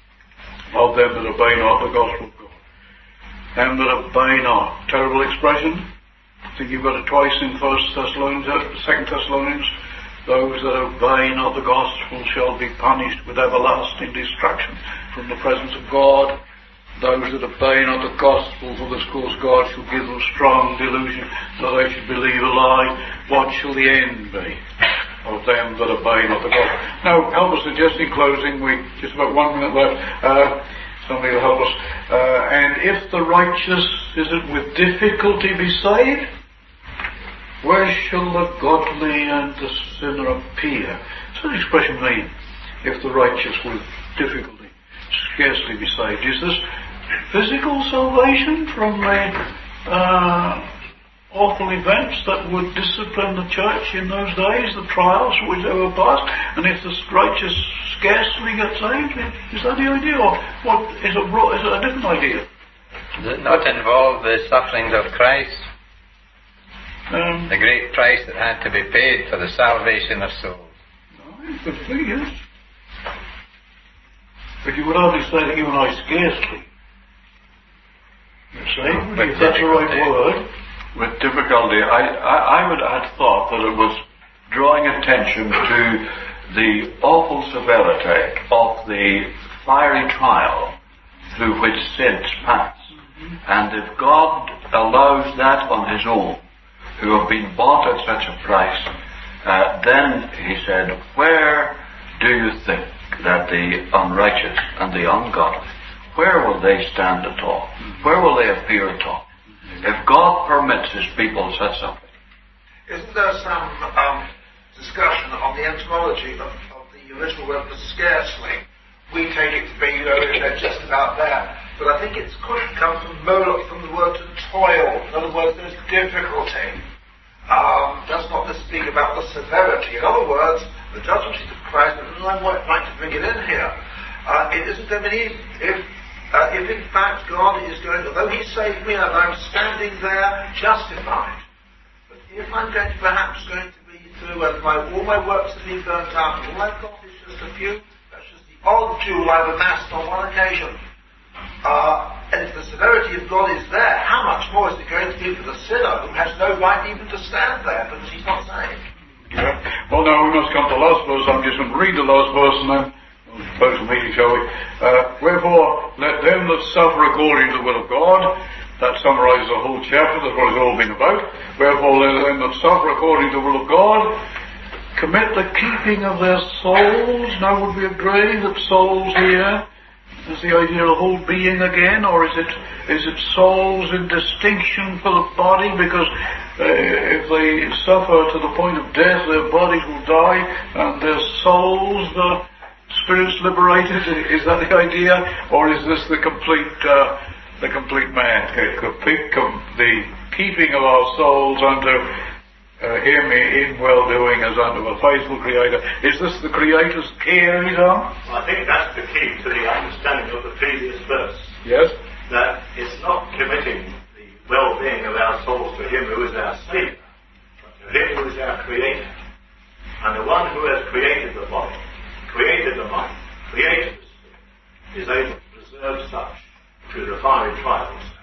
of them that obey not the gospel of God? Them that obey not. Terrible expression. I think you've got it twice in First Thessalonians, Second Thessalonians. Those that obey not the gospel shall be punished with everlasting destruction from the presence of God. Those that obey not the gospel, for this cause God shall give them strong delusion, that they should believe a lie. What shall the end be of them that obey not the gospel? Now, help us just in closing. We just about one minute left. Uh, somebody will help us. Uh, and if the righteous, is it with difficulty be saved? Where shall the godly and the sinner appear? So the expression mean, if the righteous with difficulty scarcely be saved. Is this physical salvation from the uh, awful events that would discipline the church in those days, the trials which they were passed, and if the righteous scarcely get saved? Is that the idea, or what is it, is it a different idea? Does it not involve the sufferings of Christ? Um, the great price that had to be paid for the salvation of souls. No, but yes. But you would hardly say that you and I scarcely. You see, with if that's the right word. With difficulty, I, I, I would have thought that it was drawing attention to the awful severity of the fiery trial through which saints pass. Mm-hmm. And if God allows that on his own, who have been bought at such a price, uh, then, he said, where do you think that the unrighteous and the ungodly, where will they stand at all? Where will they appear at all? If God permits his people such something. Isn't there some um, discussion on the etymology of, of the original word for scarcely? We take it to be, you know, they're just about there. But I think it could come from Moloch, from the word to toil. In other words, there's difficulty. Um, does not this speak about the severity? In other words, the judgment seat of Christ, and I might like to bring it in here. Uh, it isn't, I mean, if, uh, if in fact God is going, although he saved me and I'm standing there justified, but if I'm going to perhaps going to be through and my, all my works have been burnt out, and all I've got is just a few, that's just the odd jewel I've amassed on one occasion. Uh, and if the severity of God is there, how much more is it going to be for the sinner who has no right even to stand there because he's not saved? Yeah. Well, now we must come to the last verse. I'm just going to read the last verse and then we'll close the meeting, shall we? Uh, Wherefore, let them that suffer according to the will of God. That summarizes the whole chapter. That's what it's all been about. Wherefore, let them that suffer according to the will of God commit the keeping of their souls. Now, would we agree that souls here is the idea of the whole being again, or is it is it souls in distinction for the body? Because uh, if they suffer to the point of death, their bodies will die, and their souls, the spirits liberated. Is that the idea, or is this the complete uh, the complete man? The keeping of our souls unto uh, Him in well-doing as unto a faithful Creator. Is this the Creator's care in his arm? I think that's the key to the understanding of the previous verse. Yes. That it's not committing the well-being of our souls to Him who is our Saviour, but to Him who is our Creator. And the one who has created the body, created the mind, created the spirit, is able to preserve such through the fiery trials